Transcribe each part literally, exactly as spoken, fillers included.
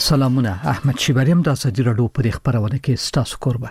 سلامونه، احمد شیبریم د ازادي راډیو په خبرونه کې ستاسو کوربه.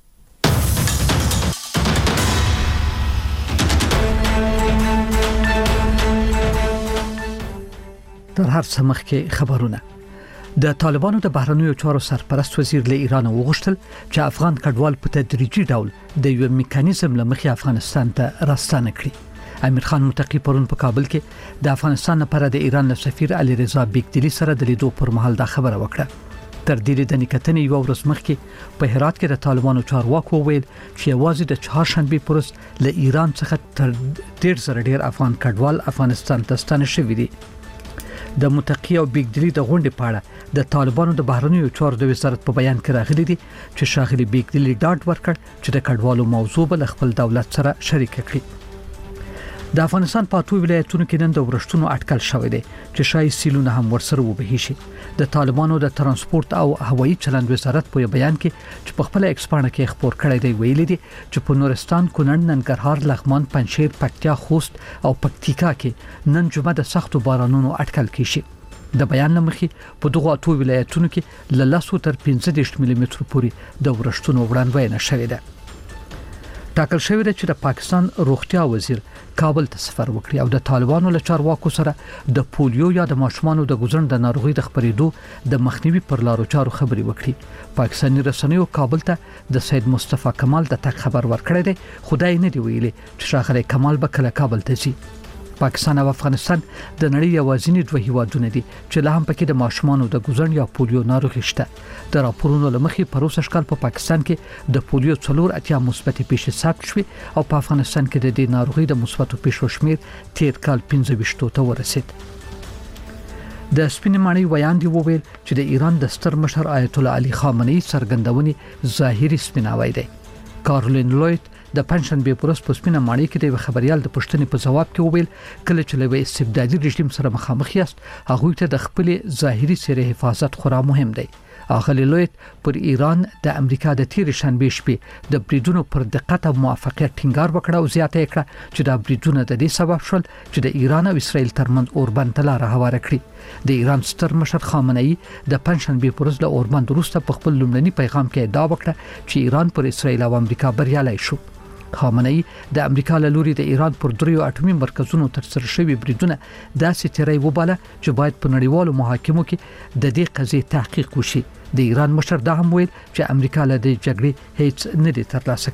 در هر څه مخکې خبرونه. د طالبانو د بهرنیو چارو سرپرست وزیر له ایران وغوښتل چې افغان کډوال په تدریجي ډول د یو میکانیزم لمخې افغانستان ته راستانه کړي. امیر خان متقی پرون په کابل کې د افغانستان لپاره د ایران له سفیر علي رضا بیگدلی سره د لیدو پر مهال دا خبره وکړه. تر دې د نکتنې یو ورځ مخکې په هرات کې د طالبانو چارواکو وویل چې یوازې د چهارشنبه پرست له ایران څخه تر ډېر زره ډېر افغان کډوال افغانستان ته ستانه شوي دي. د متقی او بیگدلی د غونډې په اړه د طالبانو د بهرنیو چارو د وزارت په بیان کې راغلي دي چې شاغلي بیگدلی ډاډ ورکړ چې د کډوالو موضوع به خپل دولت سره شریک کړي. د افغانستان په ټولو ولایتونو کې نن د ورښتونو اټکل شوی دی چې شای سیلونه هم ورسره وبهي شي. د طالبانو د ترانسپورت او هوایي چلند وزارت په بیان کې چې په خپل ایکسپانه کې خبر کړی دی ویلي دي چې په نورستان، کونړ، ننګرهار، لغمان، پنجشیر، پکتیا، خوست او پکتیکا کې نن جمعه د سختو بارانونو اټکل کیږي. د بیان لمخې په دغه ټولو ولایتونو کې له لس تر پنځه دېرش ملي متر پورې د ورښتونو وړاندوینه شوې ده. ټاکل شوی دی چې د پاکستان روغتیا وزیر کابل ته سفر وکړي او د طالبانو له چارواکو سره د پولیو یا د ماشومانو د ګوزن د ناروغي د خبرېدو د مخنیوي پر لارو چارو خبري وکړي. پاکستاني رسنیو کابل ته د سید مصطفی کمال د تک خبر ورکړی دی. خدای نه دی ویلي چې شاغلی کمال به کله کابل ته ځي. پاکستان او افغانستان د نړۍ یوازینی دوه هیوادونه دي چې له هم پکې د ماشومانو د ګوزن یا پولیو ناروغي شته. د راپورونو لمخې پروسه شکل په پاکستان کې د پولیو څلور اتیا مثبت پیښې ثبت شوې او په افغانستان کې د دې ناروغي د مثبت پیښو شمیر تیر کال پنځه ویشت ته ورسید. د سپینې ماڼۍ ویاندې وویل چې د ایران د ستر مشر آیت الله علي خامنه‌ای څرګندونې ظاهري سپیناوی دی. کارولین لویت د پنځشنبه پرست په سپینه ماڼۍ کې د خبريال د پښتنې په جواب کې وویل کله چې له استبدادي رژیم سره مخامخ یاست هغه ته د خپل ظاهري سره حفاظت خورا مهم دی. اغلی لویت پر ایران د امریکا د تیر شنبه شپې د بریدونو پر دقت او موافقت ټینګار وکړ او زیاته کړه چې د بریدونو د دې سبب شول چې د ایران او اسرائیل ترمنځ اوربند تلاره هواره کړي. د ایران ستر مشر خامنه‌ای د پنځشنبه پرز له اوربند وروسته په خپل لومړني پیغام کې ادعا وکړه چې ایران پر اسرائیل او امریکا بریالي شو. خامنه‌ای د امریکا له لوري د ایران پر دریو اټومي مرکزونو تر سره شوی بریدونه داسې تیری وباله چې باید په نړیوالو محاکمو کې د دې قضیې تحقیق وشي. د ایران مشر دا هم ویل چې امریکا له دې جګړې هیڅ نه دی ترلاسه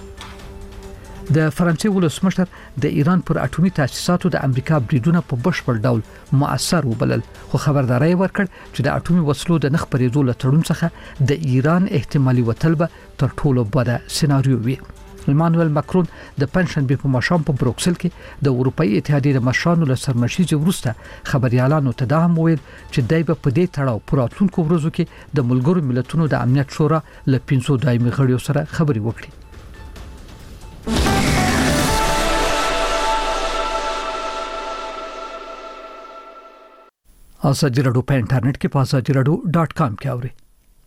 کړی. د فرانسې ولسمشر د ایران پر اټومي تاسیساتو د امریکا بریدونه په بشپړ ډول مؤثر وبلل خو خبرداري ورکړ چې د اټومي وسلو د نخ پرېدو له تړون څخه د ایران احتمالي وتل به تر ټولو بده سناریو وي. ایمانوئل ماکرون د پنځشنبه په ماښام په بروکسل کې د اروپאי اتحادیې د مشرانو له سرمشیزې وروسته خبريالانو ته دا هم ویل چې دای په دې تړاو پر راتلونکو ورځو کې د ملګرو ملتونو د امنیت شورا له پنځو دایمي غړیو سره خبري وکړي. ازادي راډیو په انټرنیټ کې په ازادي راډیو ډاټ کام کې اوري.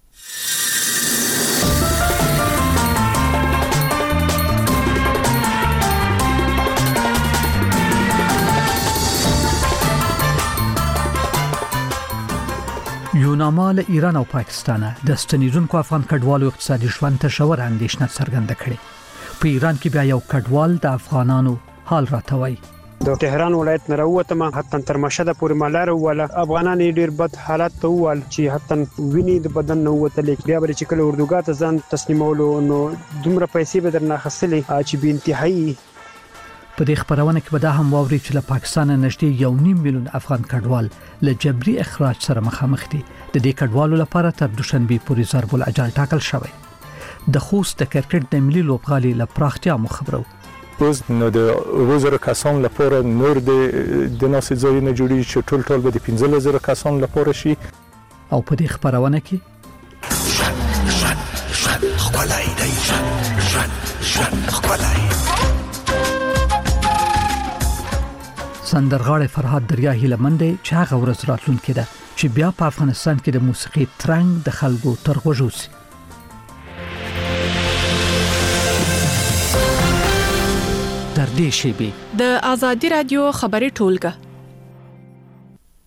یوناما له ایران او پاکستان د ستنیدونکو افغان کډوالو اقتصادي ژوند ته ژور اندېښنه څرګنده کړې. په ایران کې بیا یو کډوال د افغانانو حال راټوي. د تهران ولایت نه راوته ما حتی تر مشهد پورې مالار ولا افغانان ډیر بد حالت ته ول چې حتی ویني د بدن نه وته لیک بیا بل چې کله اردوګا ته ځان تسلیمولو نو دومره پیسې به درنه خسلې چې به انتهایی. په دې خبرونه کې به دا هم واوري چې له پاکستان نږدې یو نیم میلیون افغان کډوال له جبري اخراج سره مخامخ دي. د دې کډوالو لپاره تر دوشنبه پورې ضرب الاجل ټاکل شوی. د خوست د کرکټ د ملي لوبغالي له پراختیا مخبرو اوس نو د وزره کسان لپاره نور د د ناسې ځای نه جوړي چې ټول ټول به د پنځه زره کسان لپاره شي. او په دې خبرونه کې شن شن شن خپلای دی شن شن شن خپلای سندرغاړی فرهاد دریاهی لمنده چې هغه ورځ راتلونکې ده چې بیا په افغانستان کې د موسیقي ترنګ د خلکو تر غوږو سي. در دې شیبې د ازادي رادیو خبري ټولګه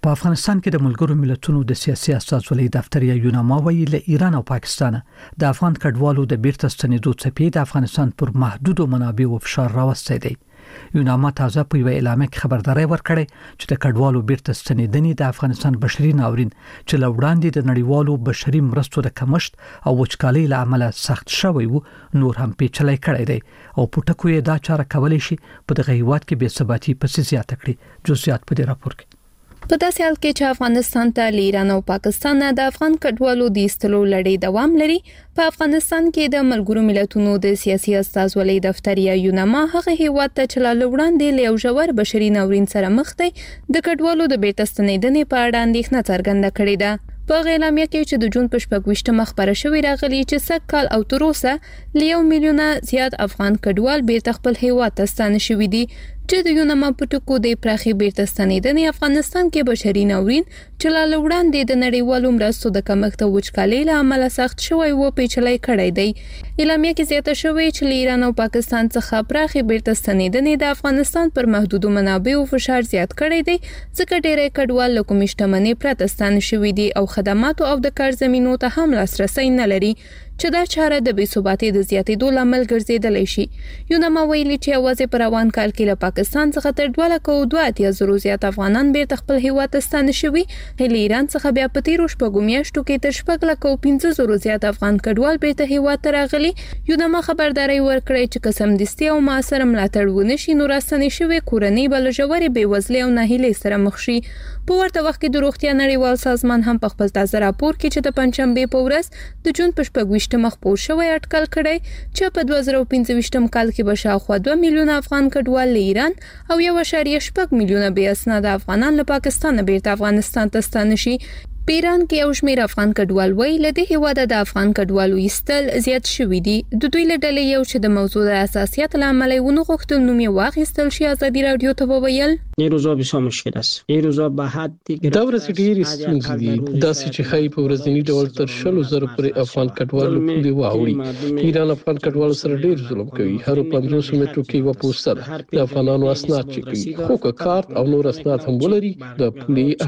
په افغانستان کې د ملګرو ملتونو د سیاسي استازولۍ دفتر یا یوناما ویلي له ایران او پاکستان د افغان کډوالو د بیرته ستنېدو څپې د افغانستان پر محدودو منابعو فشار راوستی دی. یوناما تازه په یو اعلامیه کې خبرداري ورکړې چې د کډوالو بیرته ستنېدنې د افغانستان بشري ناورین چې له وړاندې د نړیوالو بشري مرستو د کمښت او وچکالۍ له امله سخت شوی وو نور هم پیچلې کړی دی او په ټکو یې دا چاره کولای شي په دغه هیواد کې بې ثباتي پسې زیاته کړي. جزئیات په دې راپور کې. په داسې حال کې چې افغانستان ته له ایران او پاکستان د افغان کډوالو د ایستلو لړۍ دوام لري، په افغانستان کې د ملګرو ملتونو د سیاسي استازولۍ دفتر یا یوناما هغه هیواد ته چې له وړاندې له یو ژور بشري ناورین سره مخ دی د کډوالو د بیرته ستنېدنې په اړه اندېښنه څرګنده کړې ده. په اعلامیه کې چې د جون په شپږ مخبره شوې راغلي چې سږ کال او تر اوسه له یو میلیونه زیات افغان کډوال بیرته خپل هیواد ته ستانه شوي دي چې د یوناما په ټکو د پراخي بیرته ستنېدنې افغانستان کې بشري ناورین چې له وړاندې د نړیوالو مرستو د کمښت او وچکالۍ له امله سخت شوی و پیچلې کړی دی. اعلامیه کې زیاته شوې چې له ایران او پاکستان څخه پراخي بیرته ستنېدنې د افغانستان پر محدودو منابعو فشار زیات کړی دی ځکه ډېری کډوال له کومې شتمنۍ پرته ستانه شوي دي او خدماتو او د کار زمینو ته هم لاسرسی نه لري چې دا چاره د بې ثباتۍ د زیاتېدو لامل ګرځېدلی شي. یوناما ویلي چې یوازې په روان کال کې له پاکستان څخه تر دوه لکه دوه اتیا زرو زیات افغانان بیرته خپل هیواد ته ستانه شوي، له ایران څخه بیا په تیرو شپږو میاشتو کې تر شپږ لکه پنځه زرو زیات افغان کډوال بیرته هیواد ته راغلي. یوناما خبرداري ورکړې چې که سمدستي او معاصر ملاتړ ونه شي نو راستنې شوې کورنۍ به له ژورې بېوزلۍ او ناهیلۍ سره مخ شي. په ورته وخت کې د روغتیا نړیوال سازمان هم په خپل تازه راپور کې چې د پنځشنبې په ورځ د جون په شپږ مخ پور شوی اټکل کړی چې په دوه زره پنځه کال کې به شاوخوا دوه میلیونه افغان کډوال له ایران او یو اعشاریه شپږ میلیونه بې اسناده افغانان له پاکستان بیرته افغانستان ته ستانه شي. په ایران کې یو شمېر افغان کډوال وایي له دې هیواده د افغان کډوالو ایستل زیات شوي دي. د دوی له ډلې یو چې د موضوع د حساسیت له امله یې ونه غوښتل نوم یې واخیستل شي ازادي راډیو ته وویل این روزا بسیار مشکل است. این روزا به حدی دا ورځ ډېرې ستونزې دي داسې چې ښایي په ورځني ډول تر شلو زرو پورې افغان کډوال له پولې واوړي. ایران افغان کډوالو سره ډېر ظلم کوي. هر پنځوس مترو کې یوه پوسټه ده د افغانانو اسناد چک کوي، خو که کارت او نور اسناد هم ولري د پولې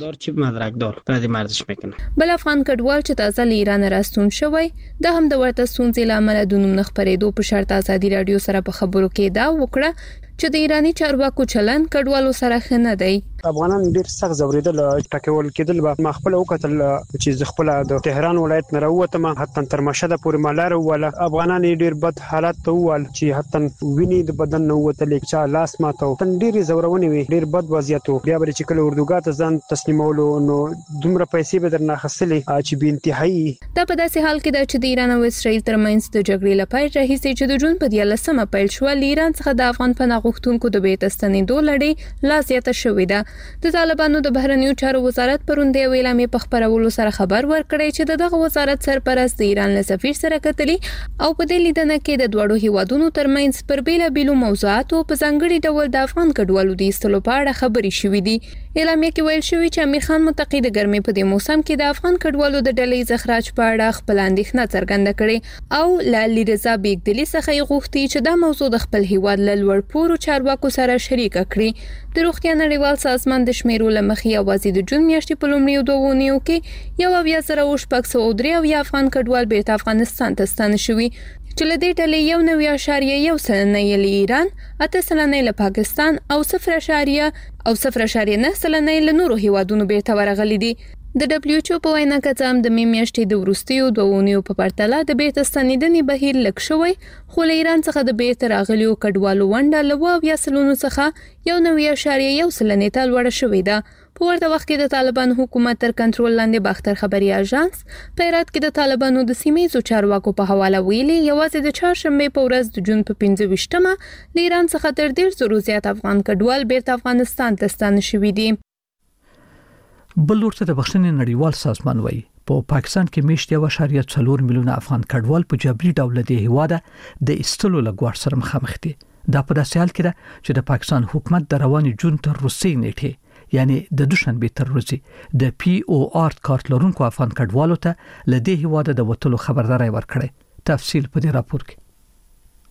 اړوي. بل افغان کډوال چې تازه له ایران راستون شوی د هم د ورته ستونزې له امله د نوم نه خپرېدو په شرط ازادي راډیو سره په خبرو کې دا وکړه چې د ایرانی چارواکو چلن کډوالو سره ښه نه دی. افغانان ډیر سخت زوریدل ټاکول کېدل به مخبل وکتل چې ځخپل د تهران ولایت نه راوته ما حتی تر مشهد پورې مالار ولا افغانان ډیر بد حالت ته ول چې حتی ویني د بدن نه وته لیکچا لاس ماتو تن ډیر زورونی وي ډیر بد وضعیت بیا بل چې کله اردوګا ته ځان تسلیمولو نو دومره پیسې به درنه خسلې چې به انتهایی دا په داسې حال کې د چې د ایران او اسرائیل ترمنځ د جګړې لپاره راهیسې چې د جون په دیارلسمه پیل شو ایران څخه د افغان پناه غوښتونکو د بیرته ستنېدو لړۍ لا زیاته شوې ده. د طالبانو د بهرنیو چارو وزارت پروند یو اعلامیه په خبرولو سره خبر ورکړی چې دغه وزارت سرپرست د ایران له سفیر سره کتلی او په دې لیدنه کې د دوړو هیوادونو ترمنځ پر بیلابیلو موضوعاتو په ځانګړي ډول د افغان کډوالو د ایستلو په اړه خبرې شوې دي. اعلامیه کې ویل شوی چې امیر خان متقی د ګرمۍ په دې موسم کې د افغان کډوالو د ډلې زخراج په اړه خپل اندېښنه څرګنده کړې او لالی رضا بیګدلی څخه یې غوښتي چې دا موضوع د خپل هیواد له لوړ پوړو چارواکو سره شریک کړي. د روغتیا نړیوال سازمان د شمیرو لمخې اوازې د جون میاشتې په لومړیو دوه اونیو کې یو اویا زره شپږ سوه درې اویا افغان کډوال بیرته افغانستان ته ستانه شوي چې له دې ډلې یو نوي اعشاریه یو سلنه یې له ایران، اته سلنه له پاکستان او صفر اعشاریه او صفر اعشاریه نه سلنه له نورو هیوادونو بیرته ورغلي دي. د دبلیو ایچ او په وینا کې هم د می میاشتې د وروستیو دوه اونیو په پرتله د بیرته ستنېدنې بهیر لږ شوی، خو له ایران څخه د بیرته راغلیو کډوالو ونډه له اوه اویا سلنو څخه یو نوي اعشاریه یو سلنې ته لوړه شوې ده. په ورته وخت کې د طالبان حکومت تر کنټرول لاندې باختر خبري اژانس په هرات کې د طالبانو د سیمې چارواکو په حواله ویلي یوازې د چهارشنبه په ورځ د جون په پنځه ویشتمه له ایران څخه تر ډیر زرو زیات افغان کډوال بیرته افغانستان ته ستانه شوي دي. بل ورته د بخښنې نړیوال سازمان وایي په پاکستان کې میشت یو اعشاریه څلور میلیونه افغان کډوال په جبري ډول د هیواده د ایستلو لګوار سره مخامخ دي. دا په داسې حال کې ده چې د پاکستان حکومت د رواني جون تر روسي نیټه یعنی د دوشنبه تر ورځې د پی او آر کارت لرونکو افغان کډوالو ته له دې هیواده د وټلو خبرداري ورکړي. تفصیل په دې راپور کې.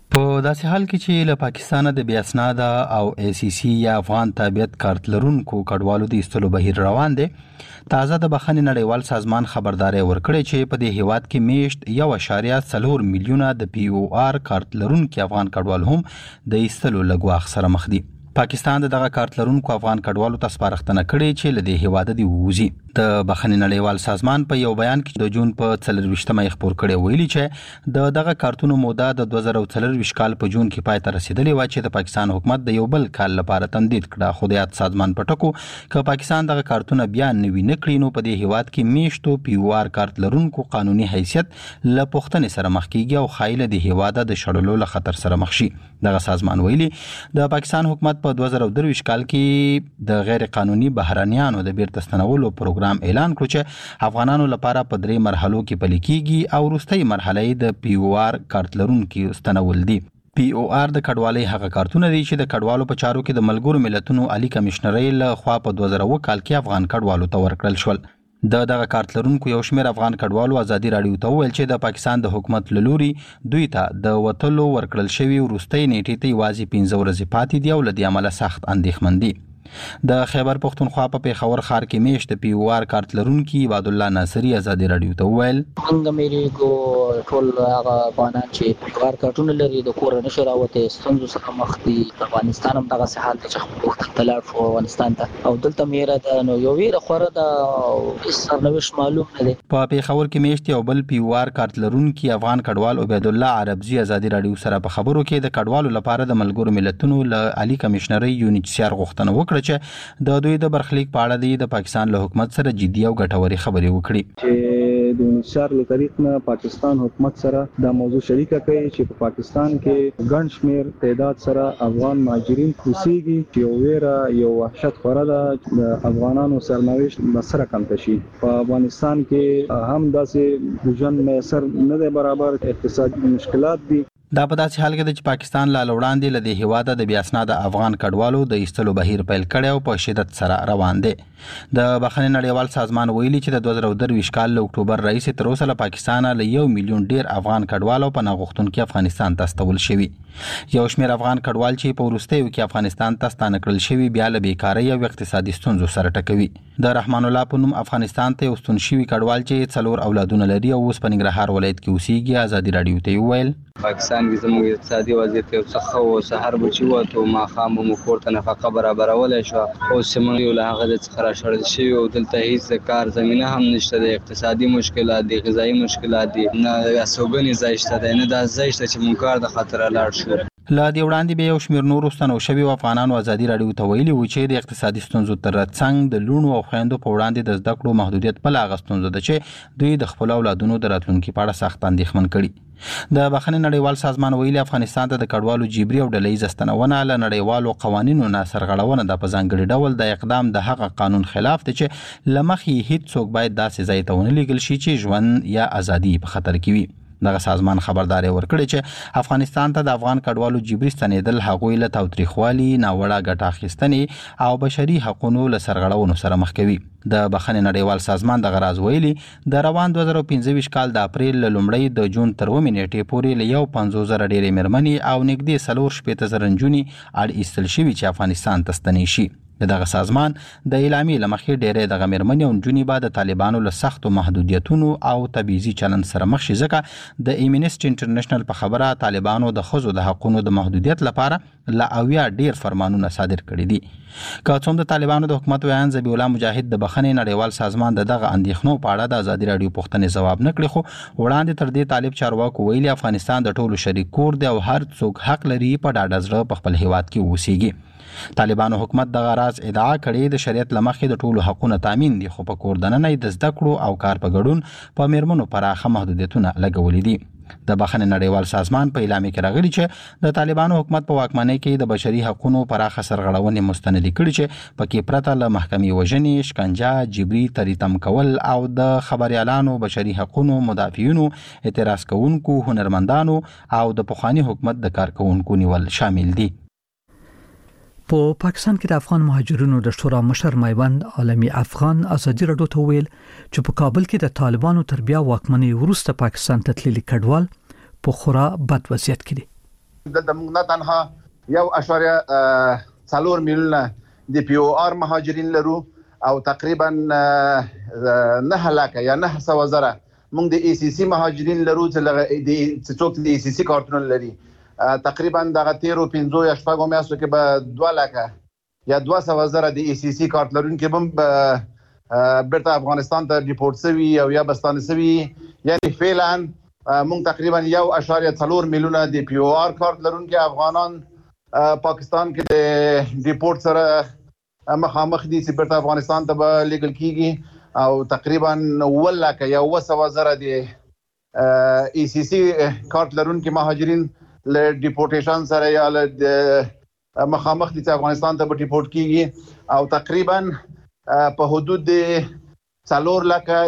په داسې حال کې چې له پاکستانه د بیا اسناده او ای سی سی یا افغان تابعیت کارت لرونکو کډوالو د ایستلو بهیر روان دی، تازه د بخښنې نړیوال سازمان خبرداري ورکړې چې په دې هیواد کې میشت یو اشاریه څلور میلیونه د پی او آر کارت لرونکو افغان کډوال هم د ایستلو لګواخ سره مخ دي. پاکستان دغه کارت لرونکو افغان کډوالو ته سپارښتنه کړې چې له دې هیواده دی ووزي. د بخښنې نړیوال سازمان په یو بیان کې د جون په څلرويشتمه یې خبر کړی ویلي چې د دغه کارتونو موده د دوه زره څلرويشت کال په جون کې پای ته رسیدلې و چې د پاکستان حکومت د یو بل کال لپاره تمدید کړه. خو د یاد سازمان په ټکو ک پاکستان دغه کارتونه بیا نوي نکړي نو په دې هیواد کې میشتو پی او آر کارت لرونکو قانوني حیثیت له پښتنې سره مخ کیږي او خایله د هیواده د شړلو له خطر سره مخ شي. دغه سازمان ویلي د پاکستان حکومت په دوه زره درویشت کال کې د غیر قانوني بهرانيانو د بیرته ستنولو پروګرام اعلان کړ چې افغانانو لپاره په درې مرحلو کې پلي کیږي او وروستۍ مرحله د پی او آر کارت لرونکو ستنول دي. پی او آر د کډوالۍ هغه کارتونه دي چې د کډوالو په چارو کې د ملګرو ملتونو عالی کمشنرۍ له خوا په دوه زره کال کې افغان کډوالو ته ورکړل شول. د دغه کارت لرونکو یو شمېر افغان کډوالو ازادي راډیو ته وویل چې د پاکستان د حکومت له لوري دوی ته د وټلو ورکړل شوی وروستۍ نیټې ته یوازې پنځه ورځې پاتې دي او له دې عمله سخت اندېښمن دي. د خیبر پښتونخوا په پیښور ښار کې میشت پی او آر کارت لرونکي عبد الله ناصری ازادي راډیو ته وویل څنګه مېری کو ټول هغه افغانان چې پی او آر کارتونه لري د کور نشو راوته ستونزو سره مخ دي. افغانستان هم دغه حالت چې خپل تلار شو افغانستان ته او دلته میرا د نو یو ویره خوره د سرنوشت معلوم نه دي. په پیښور کې میشت یو بل پی او آر کارت لرونکي افغان کډوال عبد الله عربزي ازادي راډیو سره په خبرو کې د کډوالو لپاره د ملګرو ملتونو له عالی کمشنرۍ یو ایچ سی آر غوښتنه وکړه چې د دوی د برخلیک په اړه د پاکستان له حکومت سره جدي او ګټوري خبرې وکړي چې د انشار له طریق نه پاکستان حکومت سره د موضوع شریکه کوي چې په پاکستان کې ګڼ شمیر تعداد سره افغان مهاجرین اوسېږي چې یو ویره یو وحشت خوره ده د افغانانو سرنوشت مسره کم تشي. په افغانستان کې هم داسې ژوند میسر نه دی برابر، اقتصادي مشکلات دي. دا په داسې حال کې د پاکستان لا وړاندې له دې هیواده د بیا اسناده افغان کډوالو د ایستلو بهیر پیل کړي او په شدت سره روان دي. د بخښنې نړیوال سازمان ویلي چې د دوه زره درویشت کال له اکتوبر راهیسې تر اوسه له پاکستان له یو میلیون ډیر افغان کډوالو په نغښتونکو افغانستان ته استول شوي. یو شمېر افغان کډوال چې په وروستیو کې افغانستان ته ستانه کړل شوي بیا له بیکارۍ او اقتصادي ستونزو سره ټکوي. د رحمان الله په نوم افغانستان ته وستون شوي کډوال چې څلور اولادونه لري او اوس په ننګرهار ولایت کې اوسېږي ازادي راډیو ته ویل پاکستان کې زموږ اقتصادي وضعیت یو څه ښه او سحر بچي وته ما خام مو کورته نفقه برابرول شو او سیمه یو له هغه د څخه شړل شي او دلته هیڅ کار زمينه هم نشته. د اقتصادي مشکلات دي، غذایی مشکلات دي، نه سوګنی ځایشته ده، نه د ځایشته چې مونږ کار د خطر لاړ شو. لا دی وړاندې به یو شمېر نور ستنو شوي افغانانو ازادي راډیو ته ویلي و چې د اقتصادي ستونزو ترڅنګ د لونو او خويندو په وړاندې د زده کړو محدودیت په لاغ ستونزو ده چې دوی د خپل اولادونو د راتلونکو په اړه سخت اندېښمن کړي. د بخښنې نړیوال سازمان ویلي افغانستان ته د کډوالو جبري او ډلهییزه ستنونه له نړیوالو قوانینو نه سرغړونه د په ځانګړي ډول د اقدام د هغه قانون خلاف دی چې لمخې هیڅ څوک باید داسې ځای ته ونه لیږل شي چې ژوند یا ازادي په خطر کې وي. دغه سازمان خبرداري ورکړي چې افغانستان ته د افغان کډوالو جبري ستنېدل هغوی له تاوتریخوالي، ناوړه ګټه اخیستنې او بشري حقوقو له سرغړونو سره مخ کوي. د بخښنې نړیوال سازمان د غراز ویلي د روان دوه زره پنځه ویشت کال د اپریل له لومړۍ د جون تر اوومې نیټې پورې له یو پنځوس زره ډېرې مېرمنې او نږدې څلور شپېته زره نجونې اړ ایستل شوي چې افغانستان ته ستنې شي. دغه سازمان د اعلامیې له مخې ډېرې دغه مېرمنې او نجونې به د طالبانو له سختو محدودیتونو او تبعیضي چلند سره مخ شي، ځکه د ایمنسټي انټرنیشنل په خبره طالبانو د ښځو د حقوقو د محدودیت لپاره لا اویا ډېر فرمانونه صادر کړي دي. که څوم د طالبانو د حکومت ویان ذبیح الله مجاهد د بخښنې نړیوال سازمان د دغه اندېښنو په اړه د ازادي راډیو پوښتنې ځواب نه کړي، خو وړاندې تر دې طالب چارواکو ویلي افغانستان د ټولو شریک کور دی او هر څوک حق لري په ډاډه زړه په خپل هیواد کې اوسېږي. طالبانو حکومت دغه راز ادعا کړې د شریعت له مخې د ټولو حقوقو تامین دي، خو په کور دننه د زده کړو او کار په ګډون په میرمنو پراخه محدودیتونه لګولي دي. د بخښنې نړیوال سازمان په اعلامیه کې راغلي چې د طالبانو حکومت په واکمنۍ کې د بشري حقوقو پراخه سرغړونې مستند کړي چې پکې پرته له محکمې وژنې، شکنجه، جبري تریتم کول او د خبريالانو، بشري حقوقو مدافعینو، اعتراض کوونکو، هنرمندانو او د پخوانی حکومت د کارکونکو نیول شامل دي. په پاکستان کې د افغان مهاجرینو د شورا مشر میوند عالمي افغان ازادي راډیو ته ویل چې په کابل کې د طالبانو تر بیا واکمنۍ وروسته پاکستان ته تللي کډوال په خورا بد وضعیت کې دي. دلته موږ نه تنها یو اشاریه څلور میلیونه د پی او آر مهاجرین لرو او تقریبا نه لکه یا نه سوه زره موږ د ای سی سی مهاجرین لرو چې څوک د ای سی سی کارتونه لري. تقریبا دغه تیرو پنځو یا شپږو میاشتو کې به دوه لکه یا دوه سوه زره د ای سی سی کارت لرونکي هم بیرته افغانستان ته ډیپورټ سوي او یا بستانه سوي. یعنی فعلا موږ تقریبا یو اشاریه څلور میلیونه د پی او آر کارت لرونکي افغانان پاکستان کې د ډیپورټ سره مخامخ دي چې بیرته افغانستان ته به لیږل کیږي او تقریبا اووه لکه یا اووه سوه زره د ای سی سی کارت لرونکي مهاجرین له ډیپورټیشن سره یا له مخامخ دي چې افغانستان ته به ډیپورټ کیږي او تقریبا په حدود د څلور لکه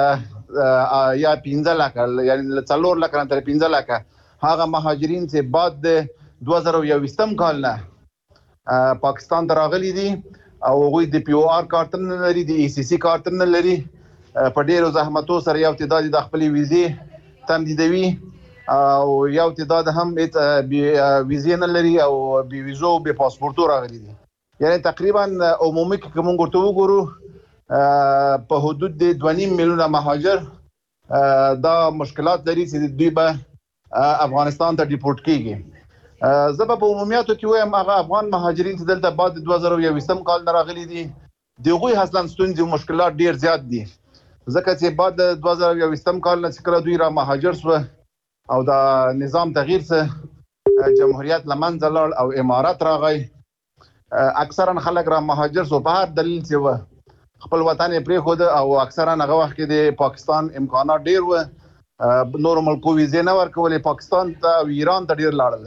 یا پنځه لکه یعنی څلور لکه نه تر پنځه لکه هغه مهاجرین چې بعد د دوه زره یوویشتم کال نه پاکستان ته راغلي دي او هغوی د پی او آر کارت نه لري، د ای سی سی کارت نه لري. په ډیرو زحمتو سره یو تعداد د خپلې ویزې تمدیدوي او یو تعداد هم ویزې نه لري او بې ویزو او بې پاسپورټو راغلي دي. یعنی تقریبا عمومي که موږ ورته وګورو په حدود د دوه نیم میلیونه مهاجر دا مشکلات لري چې دوی به افغانستان ته ډیپورټ کیږي. زه به په عمومیاتو کې وایم هغه افغان مهاجرین چې دلته بعد د دوه زره یوویشتم کال نه راغلي دي د هغوی اصلا ستونزې او مشکلات ډیر زیات دي ځکه چې بعد د دوه زره یوویشتم کال نه چې کله دوی را مهاجر سوه او د نظام تغییر سه جمهوریت له منځه لاړ او امارات راغی، اکثرا خلک را مهاجر سو په هر دلیل چې و خپل وطن یې پرېښود او اکثرا هغه وخت کې د پاکستان امکانات ډیر و، نورو ملکو ویزې نه ورکولې، پاکستان ته او ایران ته ډیر لاړل.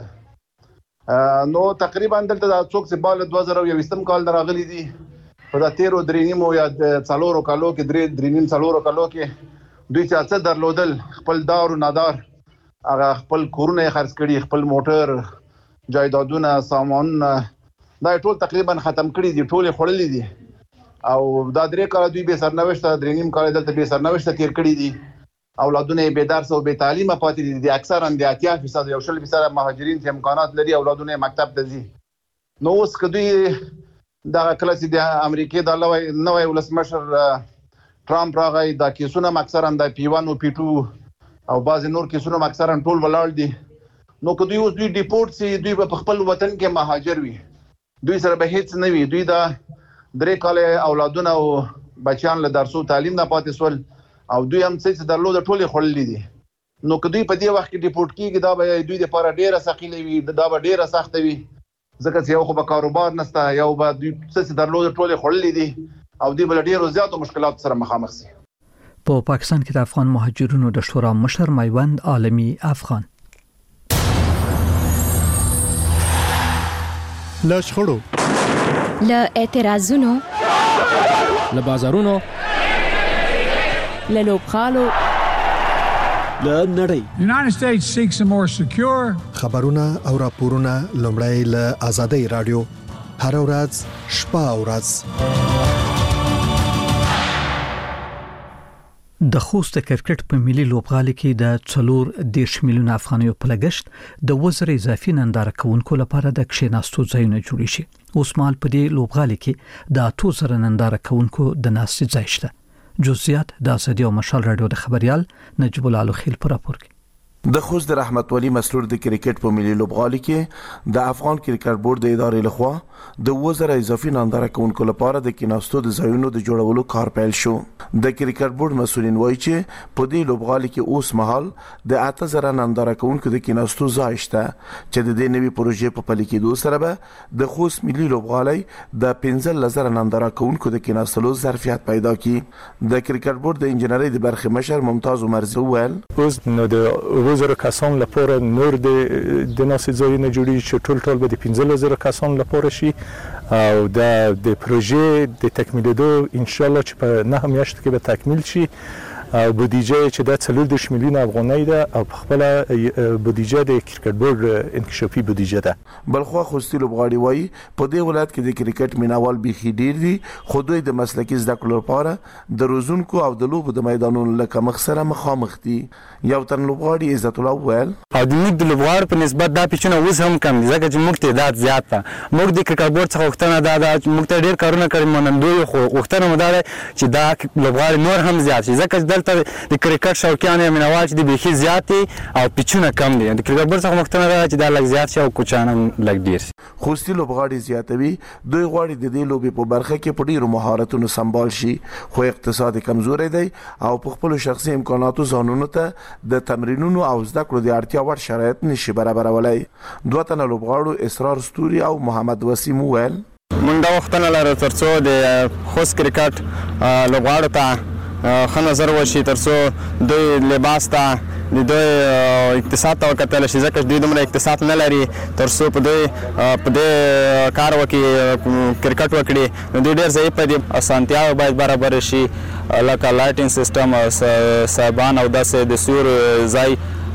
نو تقریبا دلته دا څوک چې بعد د دوه زره یوویشتم کال نه راغلي دي په دا تیرو درې نیمو یا څلورو کالو کې درې درې نیم څلورو کالو کې دوی چې څه درلودل خپل دار و نادار هغه خپل کورونه یې خرڅ کړي، خپل موټر جایدادونه سامانونه دا ټول تقریبا ختم کړي دي، ټول یې خوړلي دي او دا درې کاله دوی بې سرنوشته درې نیم کاله دلته بې سرنوشته تیر کړي دي. اولادونه یې بې درسه او بې تعلیمه پاتې دي. د اکثرا د اتیا فیصد یو شل فیصد مهاجرین چې امکانات لري اولادونه یې مکتب ته ځي. نو اوس که دوی دغه کله چې د امریکې د نوی ولسمشر ټرامپ راغی دا کیسونه هم اکثرا د پی ون او پی ټو او بعضې نور کیسونه هم اکثرا ټول ولاړ دي. نو که دوی اوس دوی ډیپورټ سي دوی به په خپل وطن کې مهاجر وي، دوی سره به هیڅ نه وي، دوی د درې کاله اولادونه او بچیان له درسو تعلیم نه پاتې سول او دوی هم څه چې درلوده ټول یې خوړلي دي. نو که دوی په دې وخت کې ډیپورټ کیږي دا به دوی دپاره ډیره ثقیله وي، دا به ډیره سخته وي ځکه چې یو خو به کاروبار نشته، یو به دوی څه چې درلوده ټول یې خوړلي دي او دوی به له ډیرو زیاتو مشکلاتو سره مخامخ سي. په پاکستان کې د افغان مهاجرینو د شورا مشر میوند عالمي افغان له شخړو له اعتراضونو له بازارونو له لوبغالو له نړۍ United States seeks a more secure خبرونه او راپورونه لومړی له آزادۍ رادیو هر ورځ شپه او ورځ. د خوست کرکټ په ملي لوبغالي کې د څلور دیش میلیون افغانیو په لګښت د وزر اضافي ننداره کوونکو لپاره د کښیناستو ځایونه جوړ شي. اوس مال په دې لوبغالي کې د اتو زره ننداره کوونکو د ناستې ځای شته. جزئیات د اسدی او مشال رادیو د خبريال نجیب الله خیل پر راپور کې. د خوست د رحمت ولی مسرور د کرکټ په ملي لوبغالي کې د افغان کرکټ بورډ د ادارې لخوا د وزر اضافي ننداره کوونکو لپاره د کیناستو د ځایونو د جوړولو کار پیل شو. د کرکټ بورډ مسولین وایي چې په دې لوبغالي کې اوس مهال د اته زره ننداره کوونکو د کیناستو ځای شته چې د دې نوي پروژې په پلي کېدو سره به د خوست ملي لوبغالي د پنځه زره ننداره کوونکو د کیناستلو ظرفیت پیدا کړي. د کرکټ بورډ د انجنیری د برخې مشر ممتاز عمرزی وویل اوس نو د وزر کسان لپاره نور د د ناس ځایونه جوړي چې ټول ټول به د پنځه زره کسان لپاره شي او د د پروژې د تکمیلېدو ان شاء الله چې په نه میاشت کې به تکمیل شي او بودیجه چې د څلور دېرش میلیون افغانۍ ده او په خپل بودیجه د کرکټ بورډ انکشافي بودیجه ده. بلخوا خوستي لوبغاړي وایي په دې ولایت کې د کرکټ مینوال بيخي ډیر دي، خو دوی د مسلکي زده کړو لپاره د روزونکو او د لوبو د میدانونو لکه مخ سره مخامخ دي. یو تن لوبغاړي عزت الله وویل او د موږ د لوبغاړو په نسبت دا پیچونه اوس هم کم دي ځکه چې موږ تعداد زیات ده. موږ د کرکټ بورډ څخه وختونه دا ده چې موږ ته ډیر کارونه کړي مونندوی خو وختونه مو دا چې دا لوبغاړي نور هم زیات شي ځکه چې دلته د کرکټ شوقیان یا مینوال چې د بيخي زیات دي او پیچونه کم دي. د کرکټ بورډ څخه وختونه دا چې دا لږ زیات شي او کوچان هم لږ ډیر شي. خوستي لوبغاړي زیاتوي دوی غواړي د دې لوبې په برخه کې په ډیرو مهارتونو سمبال شي، خو اقتصادي کمزوري دی او په خپل شخصي امکاناتو ځانونو ته د تمرینونو او زده کړو د اړتیا وړ شرایط نشي برابرولای. دوه تنه لوبغاړو اسرار ستوري او محمد وسیم وویل موږ دا وختونه لرو ترڅو د خوست کرکټ لوبغاړو ته ښه نظر وشي، ترڅو دوی لباس ته د دوی اقتصاد ته وکتل شي ځکه دوی دومره اقتصاد نه لري. ترڅو په دوی په دې کار وکړي کرکټ وکړي نو دوی ډېر ضعیف دي. اسانتیاوې باید برابر شي لکه لایټینګ سیستم صاحبان او داسې د سور ځای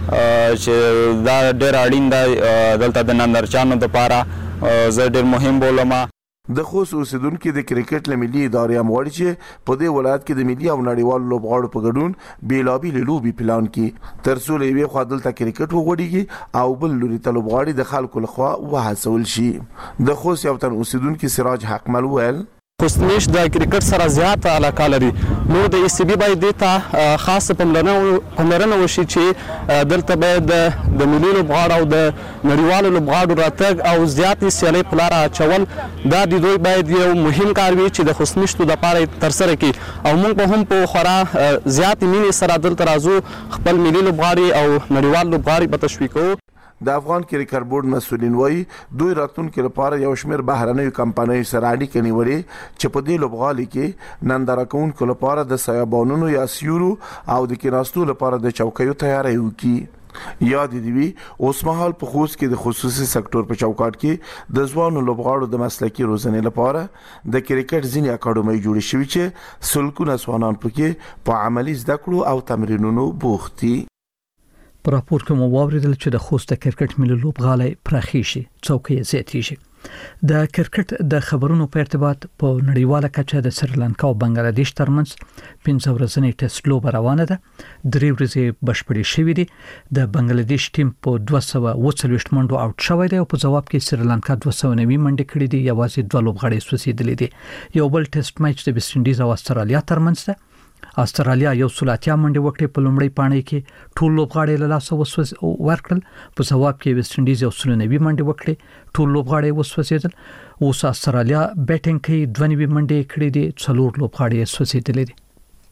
چې دا ډېر اړین دی دلته د نندارچیانو دپاره زه ډېر مهم بولم. د خوست اوسیدونکو د کرکټ لملي ادارې هم غواړي چې په دې ولایت کې د ملي او نړیوالو لوبغاړو په ګډون بیلابېلې لوبې پلان کړي ترڅو له یوې خوا دلته کرکټ وغوړېږي او بل لوري ته لوبغاړي د خلکو لخوا وهڅول شي. د خوست یو تن اوسیدونکو سراج حقمل وویل خوستمېش د کرکټ سره زیاته علاقه لري، نو د ایس بي باید دې ته خاصه پاملرنه وشي چې دلته باید د ملي لوبغاړو او د نړیوالو لوبغاړو راتګ او زیاتې سیالۍ په لاره اچول دا د دوی باید یو مهم کار وي چې د خوستمېشتو دپاره ترسره کړي او موږ به هم په خورا زیاتې مینې سره دلته راځو خپل ملي لوبغاړي او نړیوال لوبغاړي به تشویقوو. د افغان کرکټ بورډ مسؤلین وایي دوی راتلونکي لپاره یو شمېر بهرنیو کمپنیو سره اړیکې نیولې چې په دې لوبغالي کې ننداره کوونکو لپاره د سیابانونو یا سیورو او د کېناستو لپاره د چوکیو تیاری وکړي. یاد دې وي اوس مهال په خوست کې د خصوصي سکتور په چوکاټ کې د ځوانو لوبغاړو د مسلکي روزنې لپاره د کرکټ ځینې اکاډمۍ جوړې شوې چې سلګونه ځوانان پکې په عملي زده کړو او تمرینونو بوخت دي. په راپور کې مو واوریدل چې د خوست د کرکټ ملي لوبغالی پراخي شي، څوکۍ زیاتې شي. د کرکټ د خبرونو په ارتباط په نړیواله کچه د سریلانکا او بنگلاديش ترمنځ پنځه ورځنۍ ټیسټ لوبه روانه ده. درې ورځې بشپړې شوې دي. د بنگلاديش ټیم په دوه سوه اووه څلوېښت منډو آوټ شوی دی او په ځواب کې سریلانکا دوه سوه نوي منډې کړې دي. یوازې دوه لوبغاړي سوځېدلي دي. یو بل ټیسټ میچ د ویسټ انډیز او استرالیا ترمنځ ده. استرالیا یو سلاتیا منډه وکړه په لومړی پاڼې کې ټول لوبغاړي له لاسه وسوس ورکړل، په ځواب کې ویسټ انډیز یو سلنوي منډه وکړه ټول لوبغاړي وسوسېدل. اوس استرالیا بیټینګ کوي دوه نوي منډه کړې دي، څلور لوبغاړي وسوسېدل دي.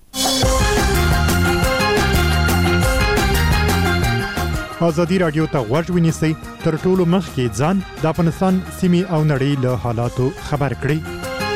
ازادي رادیو ته غوږ ونیسئ تر ټولو مخکې ځان د افغانستان سیمې او نړۍ له حالاتو خبر کړئ.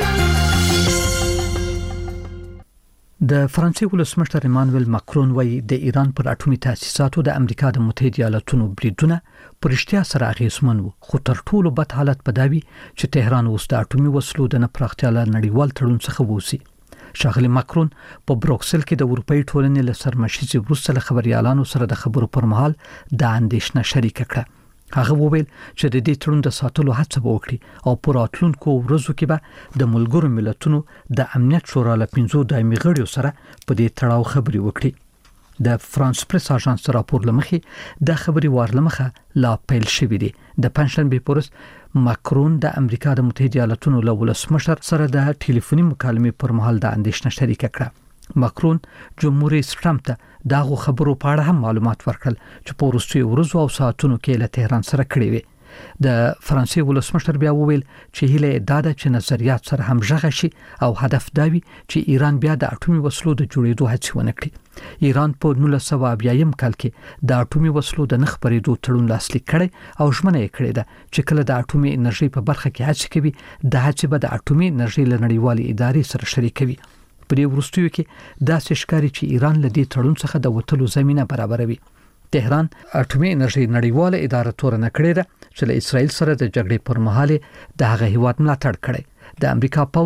د فرانسې ولسمشر ایمانویل ماکرون وایي د ایران پر اټومي تاسیساتو د امریکا د متحده ایالاتونو بریدونه پرشتیا سره اغیزمن وو، خو تر ټولو بد حالت پداوي چې تهران اوس د اټومي وسلو د نه پراختیا له نړیوال تړون څخه ووسی. ښاغلي ماکرون په بروکسل کې د اروپאי ټولنې له سرمشيزي وروسته له خبريالانو سره د خبرو پر مهال د اندېښنه شریک کړه. هغه وویل چې د دې تړون د ساتلو هڅه وکړي او پر راتلونکو ورځو کې به د ملګرو ملتونو د امنیت شورا له پنځو دایمي غړیو سره په دې تړاو خبرې وکړي. د فرانس پریس اژانس راپور لمخې د خبري وارلمخه لا پیل شوې دي. د پنځشنبه پورس ماکرون د امریکا د متحده ایالاتونو له ولسمشر سره د ټلیفوني مکالمې پر مهال د اندېښنه شریک کړه. ماکرون جمهور رئیس ټرمپ ته دغه خبرو په اړه هم معلومات ورکړل چې په وروستیو ورځو او ساعتونو کې له تهران سره کړي وي. د فرانسې ولسمشر بیا وویل چې هیله دا ده چې نظریات سره همغږي شي او هدف دا وي چې ایران بیا د اټومي وسلو د جوړېدو هڅه ونه کړي. ایران په نولس سوه اویایم کال کې د اټومي وسلو د نه خپرېدو تړون لاسلیک کړي او ژمنه یې کړې ده چې کله د اټومي انرژي په برخه کې هڅه کوي د هڅې به د اټومي انرژي له نړیوالې ادارې سره شریکوي. په دې وروستیو کې داسې ښکاري چې ایران له دې تړون څخه د وټلو زمينه برابروي. تهران اټومي انرژي نړیواله اداره تورنه کړې ده چې له اسرائیل سره د جګړې پر مهال د هغه هیواد ملاتړ کړي. د امریکا پوز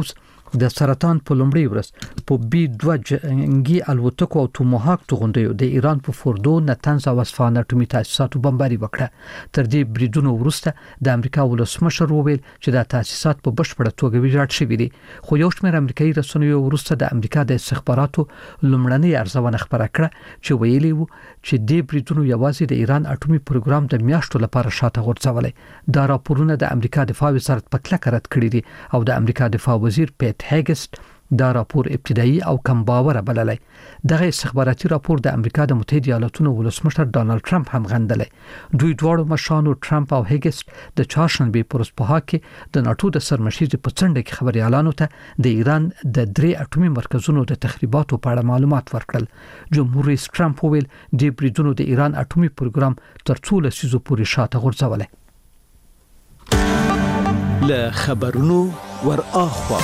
د سرطان په لومړي ورځ په بي دوه جنگي الوتکو او توموهاک توغندیو د ایران په فوردو، نتنز او اصفهان اټومي تاسیساتو بمباري وکړه. تر دې بریدونو وروسته د امریکا ولسمشر وویل چې دا تاسیسات په بشپړه توګه ویجاړ شوي دي. خو یو شمېر امریکایي رسنیو وروسته د امریکا د استخباراتو لومړنۍ ارزونه خبره کړه چې ویلي وو چې دې بریدونو یوازې د ایران اټومي پروګرام د میاشتو لپاره شاته غورځولای. دا راپورونه د امریکا دفاع وزارت په کلکه رد کړي دي او د امریکا دفاع وزیر پیټ هیګست دا راپور ابتدایي او کم باوره بللی. دغه استخباراتي راپور د امریکا د متحده ایالاتونو ولسمشر ډانلډ ټرمپ هم غندلی. دوی دواړو مشرانو ټرمپ او هیګست د چهارشنبه پر ورځ کې د ناتو د سرمشیز په څنډه کې خبريالانو ته د ایران د درې اټومي مرکزونو د تخریباتو په اړه معلومات ورکړل. جمهور رئیس ټرمپ وویل د بریدونو د ایران اټومي پروګرام تر څو لسیزو پورې شاته غورځولای. له خبرونو ور اخوا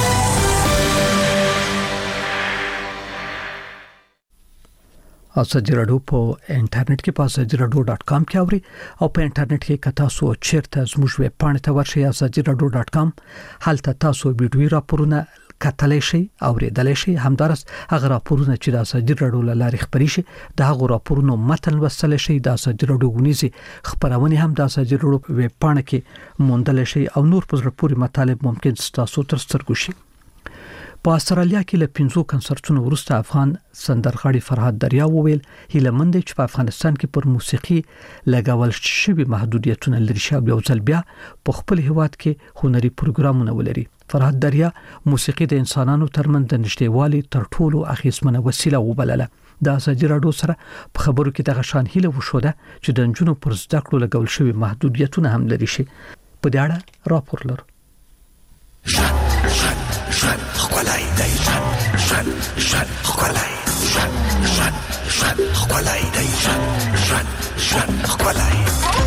اساجي رادیو په انټرنیټ کې په اساجي رادیو ډاټ کام کې اوري او په انټرنیټ کې کتا سو چیرته زموږ ویب پاڼه ته ورشي اساجي رادیو ډاټ کام. هلته تاسو ویډیو راپورونه کتلای شئ او ریډلای شئ. همدارس هغه راپورونه چې د اساجي رادیو لارې خبري شي د هغه راپورونو متن وسل شي. د اساجي رادیو غونیزي خبرونه هم د اساجي رادیو ویب پاڼه کې موندل شي او نور په زړه پورې مطالب ممکن تاسو تر سترګو شي. په استرالیا کې له پنځو کنسرتونو وروسته افغان سندرغاړي فرهاد دریا وویل هیله مند چې په افغانستان کې پر موسیقي لګول شوی محدودیتونه لري شو یو ځل بیا په خپل هیواد کې هنري پروګرامونه ولري. فرهاد دریا موسیقي د انسانانو ترمنځ د نږدېوالي تر ټولو اخیسمنه وسیله وبلله. د اساجي رادیو سره په خبرو کې د غشان هیله وشوده چې د جنونو پر زده کړو لګول شوی محدودیتونه هم لري شي. په دې اړه راپور لرو. ژوند ښکلی دی، ژوند ژوند ژوند ښکلی، ژوند ژوند ژوند ښکلی دی، ژوند ژوند ژوند ښکلی.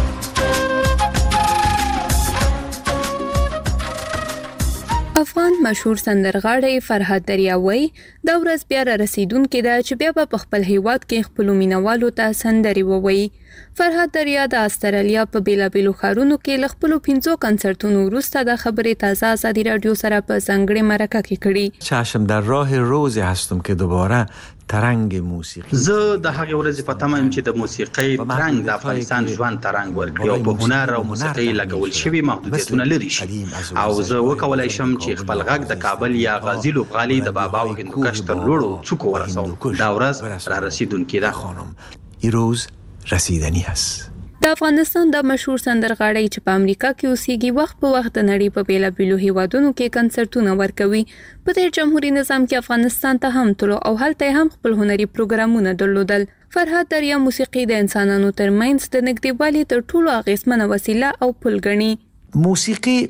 افغان مشهور سندرغاړی فرهاد دریا وایي دا ورځ بیا را رسیدونکې ده چې بیا په خپل هیواد کې خپل مینوالو ته سندري ووایي. فرهاد دریا د استرالیا په بیلابیلو ښارونو کې له خپلو پنځو کنسرتونو وروسته د خبرې تازه ازادي رادیو سره په ځانګړې مرکه کې کړي. چشم در راه روزی هستم که دوباره ترنګ موسیقي. زه د هغه ورځې په تمه یم چې د موسیقۍ ترنګ د افغانستان ژوند ترنګ ورکړي او په هنر او موسیقۍ لګول شوی محدودیتونه لري شي او زه وکولای شم چې خپل غږ د کابل یا غازی لوبغالي د بابا او هندوکش تر لوړو څوکو ورسوم. دا ورځ را رسیدونکې ده. این روز رسیدنی است. د افغانستان د مشهور سندرغاړی چې په امریکا کې اوسېږي وخت په وخت د نړۍ په بیلابیلو هیوادونو کې کنسرتونه ورکوي. په تیر جمهوریت نظام کې افغانستان ته هم تلو او هلته هم خپل هنري پروګرامونه درلودل. فرهاد دریا موسیقي د انسانانو ترمنځ د نږدېوالي تر ټولو اغیزمنه وسیله او پل ګڼي. موسیقی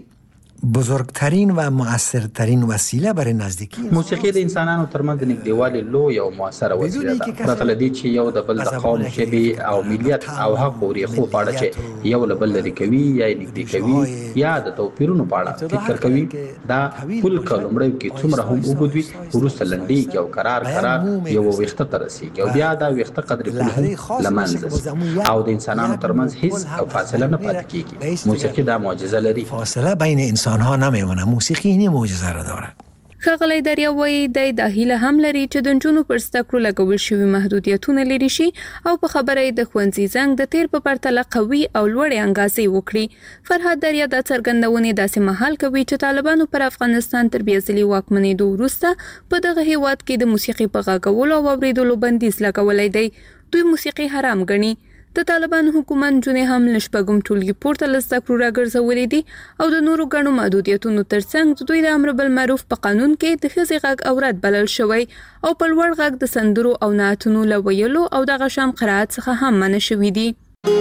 بزرگترین و مؤثرترین وسیله برای نزدیکی موسیقي د انسانانو ترمنځ د نږدېوالي لوی او مؤثره وسیله ده. پرته له دې چې یو د بل د قوم، ژبې او ملیت او حق ورېخو په اړه چې یو له بل لرې کوي یا یې نږدې کوي یا د توپیرونو په اړه فکر کوي، دا پل که لومړیو کې څومره هم اوږد وي وروسته لنډېږي او قرار قرار یو ویښته ته رسېږي او بیا دا ویښته قدر پل هم له منځه ځي او د انسانانو ترمنځ هیڅ او فاصله نه پاتې کېږي. موسیقي دا معجزه لري. فاصله بین انسان‌ها نمیمونه. موسیقی این معجزه را دارد. ښاغلی دریا وایي د دا هیله هم لري چې د نجونو پر زده کړو لګول شوي محدودیتونه لرې شي او په خبره یې د ښوونځي زنګ د تیر په پرتله قوي او لوړې انګازې وکړي. فرهاد دریا دا څرګندونې داسې مهال کوي چې طالبانو پر افغانستان تر بیا ځلې واکمنېدو وروسته په دغه هیواد کې د موسیقي په غږولو او اورېدلو بندیز لګولی دی. دوی موسیقي حرام ګڼي. د طالبانو حکومت جنې هم لشپږم ټولګي پورته له زده کړو راګرځولې دي او د نورو ګڼو محدودیتونو ترڅنګ دوی د امر بالمعروف په قانون کې د ښځې غږ عورت بلل شوی او په لوړ غږ د سندرو او نعتونو له ویلو او دغه شان قرائت څخه هم منع شوي دي.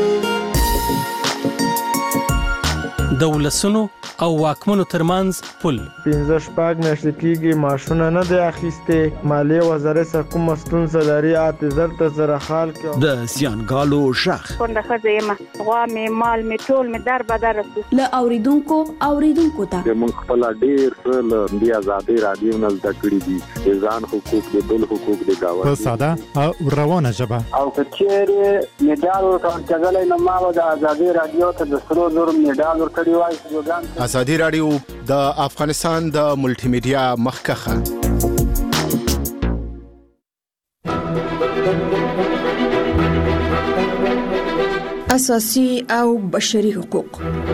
د ولسونو او واکمنو ترمنځ پل پنځه شپږ میاشتې کېږي معاشونه نه دی اخیستې. مالیې وزارت څخه کومه ستونزه لري اته زر ته زره خال کې د زیانګالو غږ کونډه ښځه یم، غوا مې مال مې ټول مې در بدر رسو له اوریدونکو اوریدونکو ته موږ خپل ډېر څه له دې ازادۍ رادیو نه زده کړي دي. د ځان حقوق د بل حقوق د ګاونډي په ساده او روانه ژبه او که چیرې میډال ورکول کېدلی نو ما به د ازادۍ رادیو ته د سرو زرو میډال ورکړی نړیوال استودیوګان. ازادي رادیو د افغانستان د ملټي میډیا مخکخه. اساسي او بشري حقوق.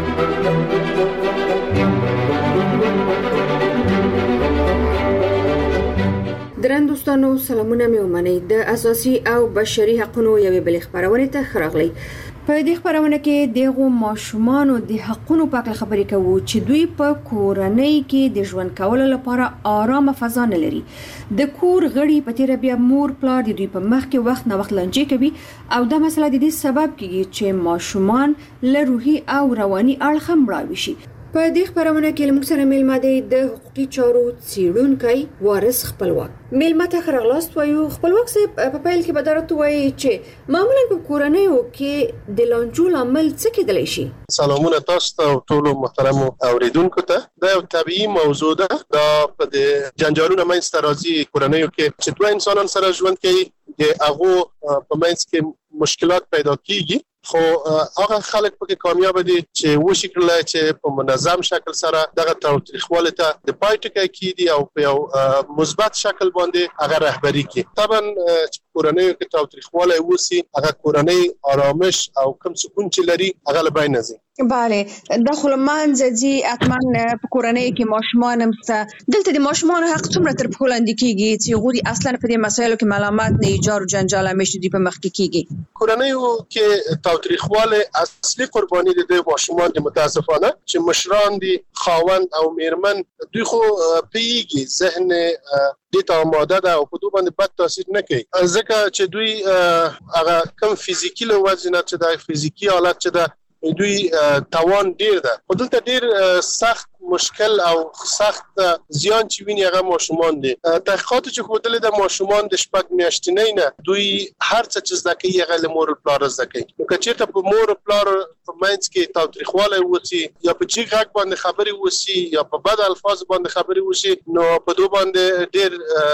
درن دوستانو سلامونه مې ومنئ. د اساسي او بشري حقوقو یوې بلې خبرونه ته خراغلی. په دې خبرونه کې دغه ماشومانو د حقوقو په اړه خبرې کوو چې دوی په کورنۍ کې د ژوند کولو لپاره آرامه فضا نه لري. د کور غړي په تیر بیا مور پلار د دوی په مخ کې وخت نه وخت لنجې کوي او دا مسله د دې سبب کیږي چې ماشومان له روحي او رواني اړخ مړاوي شي. په دې خبرونه کې موږ سره میلمه دی د حقوقي چارو څیړونکی وارث خپلواک. میلمه ته خراغلاست وایو. خپلواک صاحب په پیل کې بدرت وایي چې معمولا په کورنیو کې د لانجو عمل څه کېدلی شي. سلامونه تاسو ته ټول محترم اوریدونکو ته. دا یو طبيعي موضوع ده. دا په جنجالونو منځ ته راځي کورنیو کې چې دوه انسانان سره ژوند کوي د هغه په منځ کې مشکلات پیدا کیږي. خو هغه خلک پکې کامیاب دي چې وشي کړل چې په منظم شکل سره دغه تاریخواله ته د پایټکې کیدي او په یو مثبت شکل باندې هغه رهبری کوي. طبعا چې کورنۍ کې تاریخواله وسی هغه کورنۍ آرامش او کم سکون چې لري هغه لبای نه زی. بله داخل منځي اتمن په کورنۍ کې ماشومان همسته دلته د ماشومان حق څومره تر په لاندې کیږي چې غوړي اصلا په دې مسایلو کې معلومات نه ایجار او جنجال همیشه دی په مخ کې کیږي. کورنۍ کې تاریخواله اصلي قرباني د ماشومان د متاسفانه چې مشران دي خاوند او میرمن دوی خو پیږي ذهن دیتا آماده ده او په دوی باندې بد تاثیر نه کوي ځکه چې دوی هغه کم فزیکی له وزن چې د فزیکی حالت چې ده دوی توان ډیر ده. خو دلته ډیر سخت مشکل او سخت زیان چې ویني هغه ماشومان دي. تحقیقات چې خودل د ماشومان د شپږ میاشتنۍ نه دوی هر څه چې زده کوي هغه له مور او پلار زده کوي. نو که چېرته په مور او پلار په منځ کې تاوتریخوالی وسی یا په جیغ غږ باندې خبرې وسی یا په بد الفاظ باندې خبرې وسی نو په دوی باندې ډیر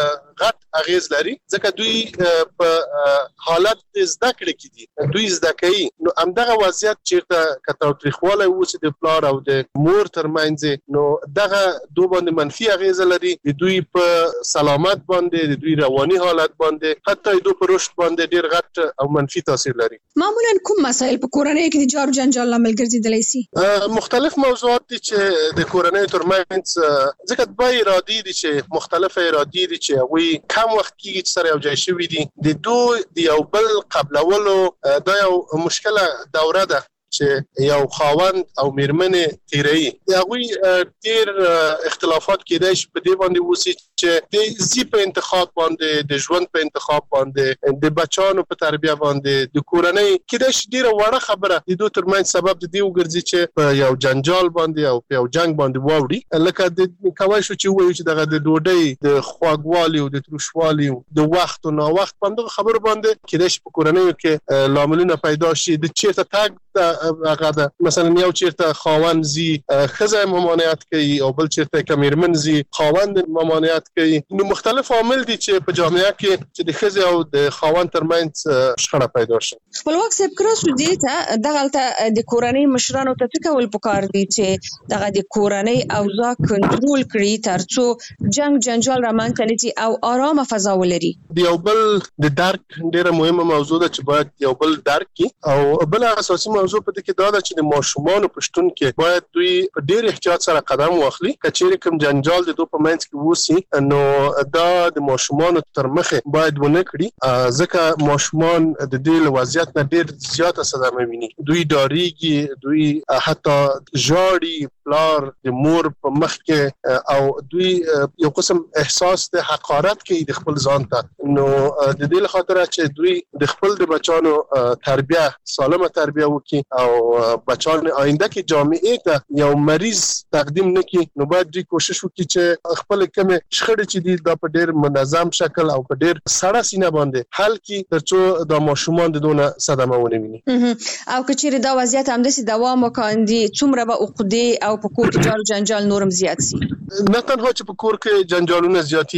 غټ اغیز لري ځکه دوی په حالت زده کړې کې دي دوی زده کوي. نو همدغه وضعیت چېرته که تاوتریخوالی وسی د پلار او د مور ترمنځ نو دغه دوه باندې منفي اغیزه لري د دوی په سلامت باندې د دوی رواني حالت باندې حتی دوی په رشد باندې ډیر غټ او منفي تاثیر لري. معمولا کوم مسایل په کورنۍ کې د جار جنجال لامل ګرځیدلی شي؟ مختلف موضوعات دي چې د کورنۍ ترمنځ ځکه دوه ارادي دي چې مختلف ارادي دي چې وي کم وخت کې سره یو ځای شوي دي د دوی د یو بل قبلولو دا یو مشکله دوره ده چې یو خاوند او میرمنې تیری هغوی ډیر اختلافات کېدای شي په دې باندې وسی چې د زی په انتخاب باندې د ژوند په انتخاب باندې د بچانو په تربیه باندې د کورنۍ کېدای شي ډیره وړه خبره د دوی ترمنځ سبب د دې وګرځي چې په یو جنجال باندې او په یو جنگ باندې واوړي. لکه د کوای شو چې وایو چې دغه د ډوډۍ د خواږوالي او د تروشوالي د وخت او نا وخت باندې خبر باندې کېدای شي په کورنۍ کې لاملونه پیدا شي د چیرته تاګ هغه ده مثلا یو چیرته خاوند زی خزه ممانعت کوي او بل چیرته کمیرمن زی خاوند ممانعت کوي. نو مختلف عوامل دي چې په جامعه کې چې د خزه او د خاوند ترمنځ شخړه پیدا شي. خپلواک صاحب کراسو دي ته دغلته د کورنۍ مشرانو ته ټکول پکار دي چې دغه د کورنۍ اوضاع کنټرول کړي ترڅو جنگ جنجال رامنځته نشي او آرامه فضا ولري. د یو بل د درک ډیره مهمه موضوع ده چې باید یو بل درک کی او بل اساسي موضوع په دې کې دا ده چې د ماشومان پښتون کې باید دوی په ډیر احتیاط سره قدم واخلي. کچېرې کوم جنجال د دوی په منځ کې وسی نو دا د ماشومان تر مخه باید ونه کړي ځکه ماشومان د دې وضعیت نه ډیر زیاته صدمه ویني. دوی ډاریږي دوی حتی ژاړي پلار د مور په مخ کې او دوی یو قسم احساس د حقارت کوي د خپل ځان ته. نو د دې لپاره چې دوی د خپل د بچانو تربیه سالمه تربیه وکړي او بچان آینده کې جامعه ته یو مریض تقدیم نکړي نو باید دوی کوشش وکړي چې خپل کومه شخړې چې دي دا په ډیر منظم شکل او په ډیر سړه سینه باندې حل کړي ترڅو د ماشومان د دونه صدمه ونه ویني. او کچېرې دا وضعیت همداسې دوام وکړي څومره به عقدې او په کور کې جار جنجال نورم زیات شي؟ نه تنها چې په کور کې جنجالونه زیاتېږي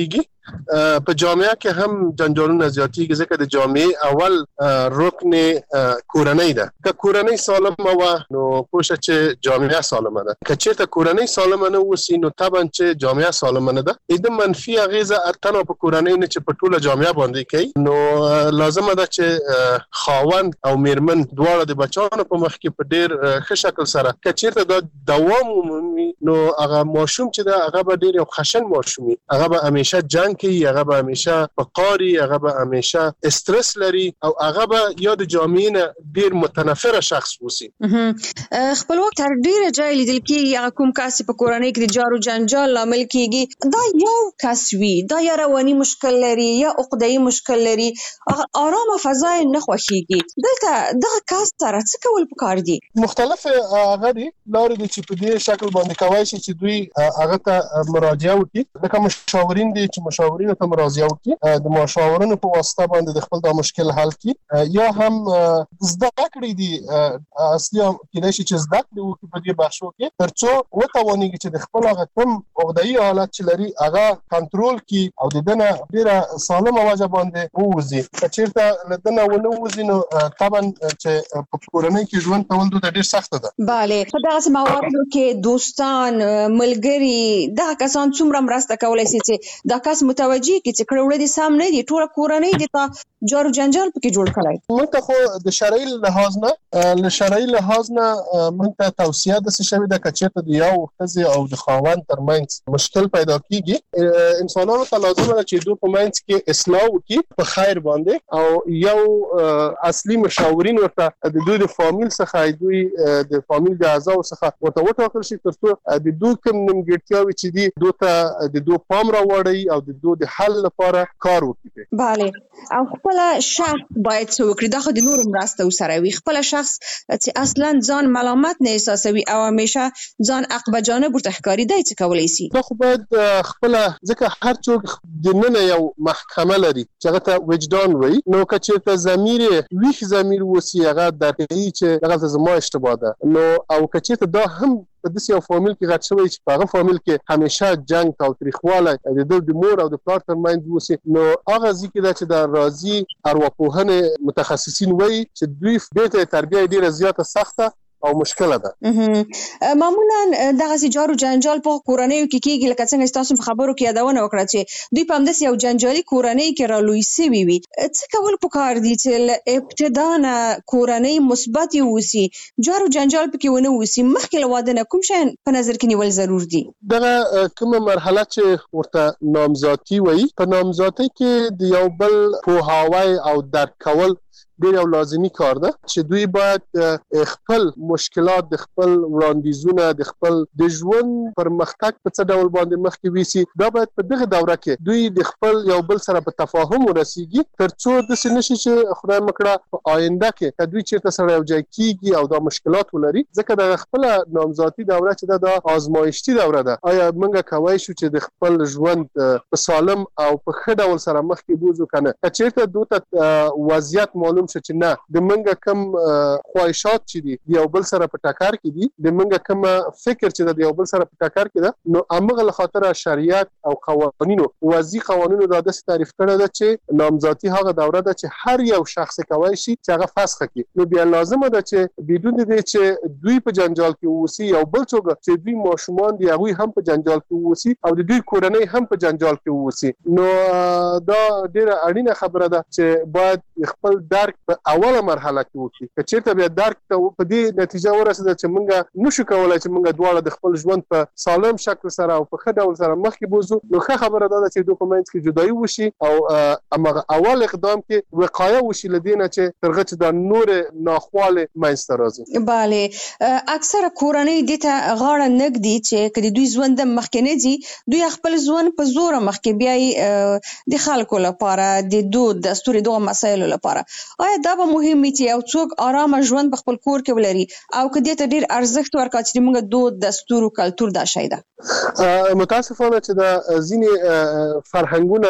په جامعه کې هم جنجالونه زیاتېږي ځکه د جامعه اول رکن کورنۍ ده. که کورنۍ سالمه و نو پوښه چې جامعه سالمه ده. که چېرته کورنۍ سالمه نه وسی نو طبعا چې جامعه سالمه نه ده. د منفي اغیزه اتنه په کورنۍ نه چې په ټوله جامعه باندې کوي نو لازمه ده چې خاوند او میرمن دواړه د بچانو په مخ کې په ډیر ښه شکل سره که چېرته دا دوام ومومي نو هغه ماشوم چې ده هغه به ډیر یو خشن ماشوم وي. هغه به همیشه جنگ کوي، هغه به همیشه په قاري، هغه به همیشه استرس لري او هغه به یا د جامعې نه ډیر متنفره شخص وسی. خپلواک تر ډیره ځای لیدل کېږي هغه کوم کس په کورنۍ کې د جارو جنجال لامل کېږي دا یو کس وي، دا یا رواني مشکل لري یا عقده‌ای مشکل لري، آرامه فضا نه خوښيږي. دلته دغه کس سره څه کول پکار دي؟ مختلف هغه دي لارې دي چې په دې شکل باندې کوي چې دوی هغه ته مراجعه وکړي. لکه مشاورین دي چې مشاورینو ته مراجعه وکړي، د مشاورینو په واسطه باندې د خپل د مشکل حل کړي، یا هم زده کړې دي اصلي کېدای شي چې زده کړې وکړي په دې بحثو کې ترڅو وتوانيږي چې د خپل هغه کوم عقده‌ای حالت چې لري هغه کنټرول کړي او د دنه ډیره سالمه وجه باندې ووزي. که چېرته لدنه ونه ووزي نو طبعا چې په کورنۍ کې ژوند کول د ډیر سخت ده. bale په دغه مواردو کې دوستان ملګری دا کسان څومره مرسته کولای شي چې دا کس متوجي کی چې کړه وړي سم نه دي ټول کورنۍ دي ته جارو جنجال پکې جوړ کړای. موږ ته خو د شرعي لحاظ نه له شرعي لحاظ نه موږ ته توصیه د څه شوی د کچېته د یو خزي او د خاوند ترمنځ مشکل پیدا کیږي. انسانانو ته لازم ده چې دوی په منځ کې اصلاح وکړي په خیر باندې او یو اصلي مشاورین ورته د دوی د فامیل څخه دوی د فامیل د اعضاء څخه ورته وټاکل شي ترڅو د دوی کوم نیمګړتیاوې چې دي دوی ته د دوی پام راوړي او د دوی د حل لپاره کار وکړي. bale او خپل شخص باید څه وکړي دا خو د نور مرسته وسره وي. خپل شخص چې اصلا ځان ملامت نه احساسوي او همیشه ځان عقب جانب ورته ښکاري دی څه کولای شي؟ دا خو باید خپل ځکه هر څوک د نن یو محکمه لري چې هغه ته وجدان وي نو که چېرته ضمیر ویښ ضمیر وسی هغه درکوي چې هغه زما اشتباه ده نو او که چېرته دا هم په داسې یو فامیل کې غټ شوی چې په هغه فامیل کې همیشه جنگ تاوتریخوالی د دوی د مور او د پلار ترمنځ وسي نو هغه ځکه دا چې د راضي ارواپوهنې متخصصین وایي چې دوی دې ته تربیه ډیره زیاته سخته او مشکله ده. معمولا دغه جارو جنجال په کورنیو کې کېږي لکه څنګه تاسو په خبرو کې یادونه وکړه چې دوی په همداسې یو جنجالي کورنۍ کې رالوی سوي وي. څه کول پکار دي چې ابتدا نه کورنۍ مثبت ووسي جارو جنجال پکې ونه ووسي مخکې له واده نه کوم شی په نظر کې نیول ضرور دي؟ دغه کومه مرحله چې ورته نامزادي وایي په نامزادۍ کې د یو بل پوهاوی او درک کول ډیر یو لازمي کار ده چې دوی باید خپل مشکلات د خپل وړاندیزونه د خپل د ژوند پرمختګ په څه ډول باندې مخکې ویسي. دا باید په دغه دوره کې دوی د خپل یو بل سره په تفاهم ورسیږي ترڅو د سنشي چې خدای مکړه په آینده کې دوی چیرته سره یو ځای کیږي او دا مشکلات ولري ځکه د خپل نامزادي دوره چې د آزمایشتي دوره ده. آیا موږ کولی شو چې د خپل ژوند په سالم او په ښه ډول سره مخکې بوزو کنه که چیرته دوی ته وضعیت معلوم شو چې نه د منګه کم خواهشات چې دي د یو بل سره په ټکر کې دي د منګه کم فکر چې د یو بل سره په ټکر کې ده نو امغه له خاطر شریعت او قوانینو وضعي قوانینو دا د تعریف کړه ده چې نامزادي هغه دوره ده چې هر یو شخص کوي شي چې هغه فسخ کړي. نو بیا لازمه ده چې بدون دې چې دوی په جنجال کې ووسی یو بل څوک چې دوی ماشومان دي هغه هم په جنجال کې ووسی او د دوی کورنۍ هم په جنجال کې ووسی نو دا ډیره اړینه خبره ده چې باید خپل درک په اوله مرحله کې وکړي. که چېرته بیا درک ته په دې نتیجه ورسېده چې موږ نشو کولی چې موږ دواړه د خپل ژوند په سالم شکل سره او په ښه ډول سره مخکې بوځو نو ښه خبره دا ده چې دوی په منځ کې جدایي وشي او هماغه اول اقدام کې وقایه وشي له دې نه چې تر هغه چې دا نورې ناخوالې منځته راځي. بله اکثره کورنۍ دې ته غاړه نه ږدي چې که د دوی ژوند مخکې نه ځي دوی خپل ژوند په زوره مخکې بیایي د خلکو لپاره د دود دستور دغه مسایلو لپاره. آیا دا به مهم وي چې یو څوک آرامه ژوند په خپل کور کې ولري او که دې ته ډیر ارزښت ورکړي چې موږ دود دستور او کلتور دا شی ده؟ متاسفانه چې دا ځینې فرهنګونه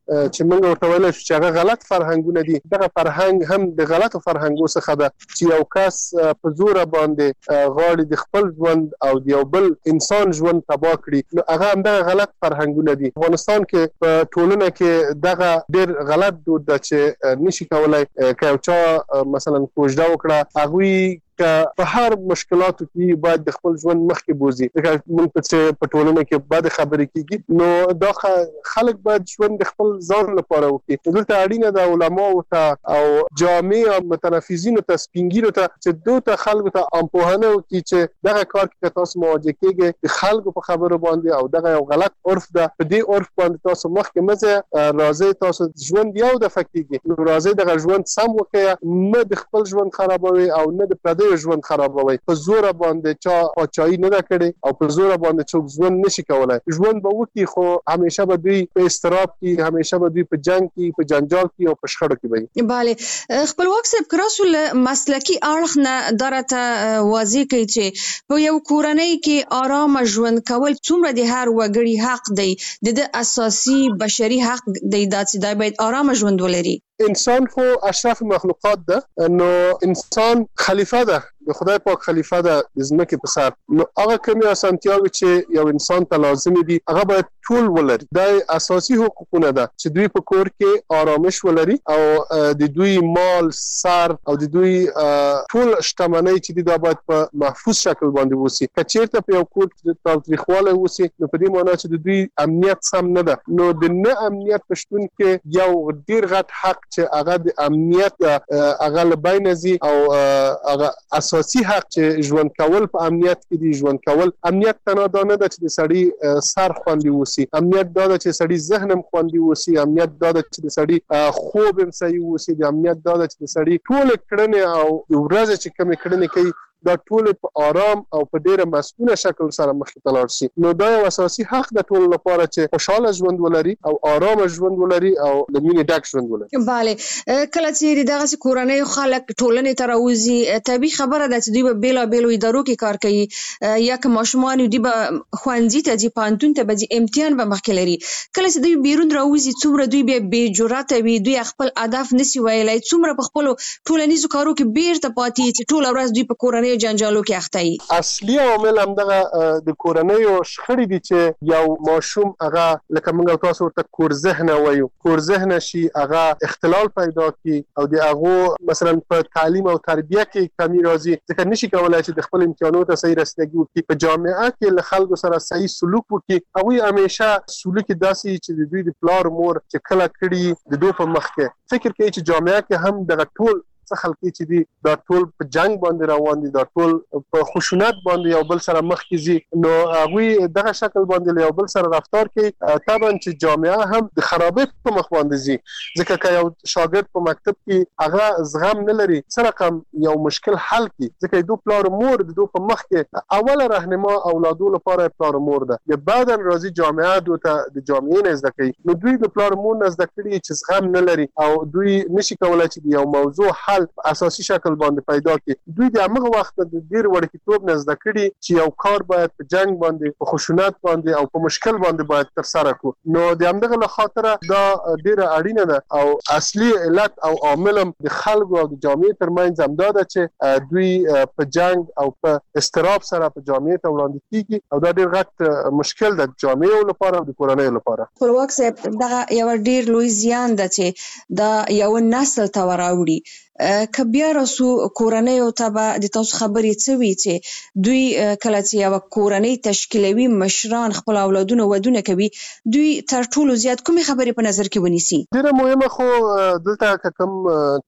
چې موږ ورته ویل چې هغه غلط فرهنګونه دي، دغه فرهنګ هم د غلطو فرهنګو څخه ده چې یو کس په زور باندې غواړي د خپل ژوند او د یو بل انسان ژوند تباه کړي، نو هغه هم دغه غلط فرهنګونه دي. افغانستان کې په ټولنه کې دغه ډېر غلط دود ده چې نشي کولای که یو چا مثلا کوژده وکړه هغوی که په هر مشکلاتو کې باید د خپل ژوند مخکې بوزي. لکه موږ په په ټولنه کې بد خبرې کیږي، نو دا خلک باید ژوند د خپل ځان لپاره وکړي. دلته اړینه ده علماو ته او جامع او متنفذینو ته سپینګیرو ته چې دوی ته خلکو ته امپوهنه وکړي چې دغه کار کې تاسو مواجه کیږئ د خلکو په خبرو باندې او دغه یو غلط عرف ده، په دې عرف باندې تاسو مخکې مزه راځي، تاسو ژوند یو دفعه کیږي، نو راځي دغه ژوند سم وکړئ، نه د خپل ژوند خرابوي او نه د پردي ژوند خرابوي. په زور باندې چا پاچاهي نه کړي او په زور باندې څوک ژوند نشي کولای. ژوند به وکړي خو همیشه به دوی په استراب کې، همیشه به دوی په جنگ کې، په جنجال کې او په شخړو کې وي. bale خپلواک صاحب کراسو مسلکی اړخ نه درته واضح کوي چې په یو کورنۍ کې آرام ژوند کول څومره د هر وګړي حق دی، د اساسي بشري حق دی چې دا باید آرام ژوند ولري. انسان خو اشرف مخلوقات ده، نو انسان خلیفہ ده، د خدای پاک خلیفہ ده د ځمکې په سر، نو هغه کومې اسانتیاوې چې یو انسان ته لازمي دي هغه باید ټول ولري. دا اساسي حقوقونه ده چې دوی په کور کې آرامش ولري او د دوی مال، سر او د دوی ټول شتمنۍ چې دي دا باید په محفوظ شکل باندې وسی. که چیرته په یو کور کې تاوتریخوالی وسی نو په دې معنی چې د دوی امنیت سم نه ده، نو د نه امنیت په شتون کې یو ډیر غټ حق چې هغه د امنیت هغه له بینه ځي او هغه اساسي حق چې ژوند کول په امنیت کې دی. ژوند کول امنیت تنها دا نه ده چې د سړي سر خوندي وسی، امنیت دا ده چې سړي ذهن هم خوندي وسی، امنیت دا ده چې د سړي خوب هم صحیح وسی، د امنیت دا ده چې د سړي ټول کړنې او ورځ چې کوم کړنې کوي دا ټول په آرام او په ډیره مسؤله شکل سره مخې ته لاړ شي. نو دا یو اساسي حق د ټول لپاره چې خوشاله ژوند ولري او آرام ژوند ولري او د مینې ډک ژوند ولري. bale کله چې دغه کورنۍ خلک ټولنې ته راوځي، طبي خبره ده چې دوی په بیلا بیلو ادارو کې کار کوي، یا که ماشومان دوی به ښوونځي ته ځي، پوهنتون ته به ځي، امتحان به مخکې لري. کله چې دوی بیرون راوځي څومره دوی بیا بې جرأته وي، دوی خپل اهداف نشي ویلای، څومره په خپلو ټولنیزو کارو کې بیرته پاتې چې ټوله ورځ دوی په کورنۍ جنجالو کې اخته وي. اصلي عامل همدغه د کورنۍ او شخړې دي چې یو ماشوم هغه لکه موږ تاسو ورته کور ذهنه وایو، کور ذهنه شي هغه اختلال پیدا کی او د هغه مثلا په تعلیم او تربیه کې کمی راځي، ځکه نشي کولای چې د خپل امتحاناتو ته صحیح رسیدګي وکړي، په جامعه کې له خلکو سره صحیح سلوک وکړي. هغوی همیشه سلوک داسې چې د دوی د پلار مور چې کله کړي د دوی په مخ کې فکر کوي چې جامعه کې هم دغه ټول څه خلک چې دي دا ټول په جنگ باندې روان دي، دا ټول په خشونت باندې یو بل سره مخ کې ځي، نو هغوی دغه شکل باندې یو بل سره رفتار کوي. طبعا چې جامعه هم د خرابې په مخ باندې ځي، ځکه که یو شاګرد په مکتب کې هغه زغم نه لري څه رقم یو مشکل حل کړي، ځکه دوی پلار مور د دوی په مخ کې اوله راهنما اولادو لپاره پلار مور ده، یا بعداً راځي جامعه دوی ته د جامعې نه زده کوي، نو دوی د پلار مور نه زده کړي چې زغم نه لري او دوی نشي کولای چې یو موضوع حل اساسي شکل باندې پیدا کړي. دوی د هغه وخت د ډیر وړکتوب نه زده کړي چې یو کار باید په جنگ باندې، په خشونت باندې او په مشکل باندې باید تر سره کړو. نو د همدغه له خاطره دا ډیره اړینه ده او اصلي علت او عامل د خلکو او د جامعې ترمنځ همدا ده چې دوی په جنگ او په استراب سره په جامعې ته وړاندې کیږي او دا ډیر غټ مشکل ده د جامعې لپاره او د کورنۍ لپاره. خپلواک صاحب دغه یو ډیر لوی زیان ده چې دا یو نسل ته وراوړي. که بیا راسو کورنۍ او ته به د تاسو خبرې څه وي چې دوی کله چې یو کورنۍ تشکیلوي، مشران خپل اولادونه ودونه کوي، دوی تر ټولو زیات کومې خبرې په نظر کې ونیسي؟ ډیره مهمه خو دلته که کوم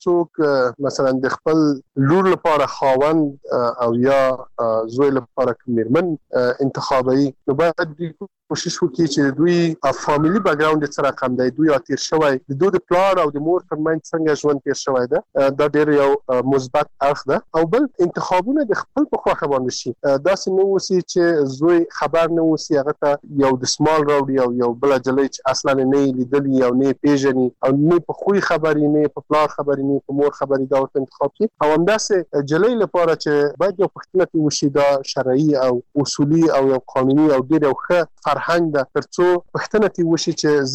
څوک مثلا د خپل لور لپاره خاوند او یا زوی لپاره میرمن انتخابوي، نو باید دوی کوشش وکړي چې دوی فامیلی بیک ګراوند سره کم دی، دوی تیر شوی د دوی د پلار او د مور ترمنځ څنګه ژوند تیر شوی ده، دا ډیر یو مثبت اړخ ده. او بل انتخابونه د خپل په خوښه باندې شي، داسې نه وسی چې زوی خبر نه وسی هغه ته یو د سمال راوړي او یو بل جلې چې اصلا نه لیدلی او نه پیژني او نه په خوې خبرې، نه په پلار خبرې، نه په مور خبرې، دا ورته انتخاب کړي. او همداسې جلې لپاره چې باید یو پښتنه وشي دا شرعي او اصولي او یو قانوني او ډیر یو ښه فرهنګ ده، ترڅو پښتنه وشي چې زه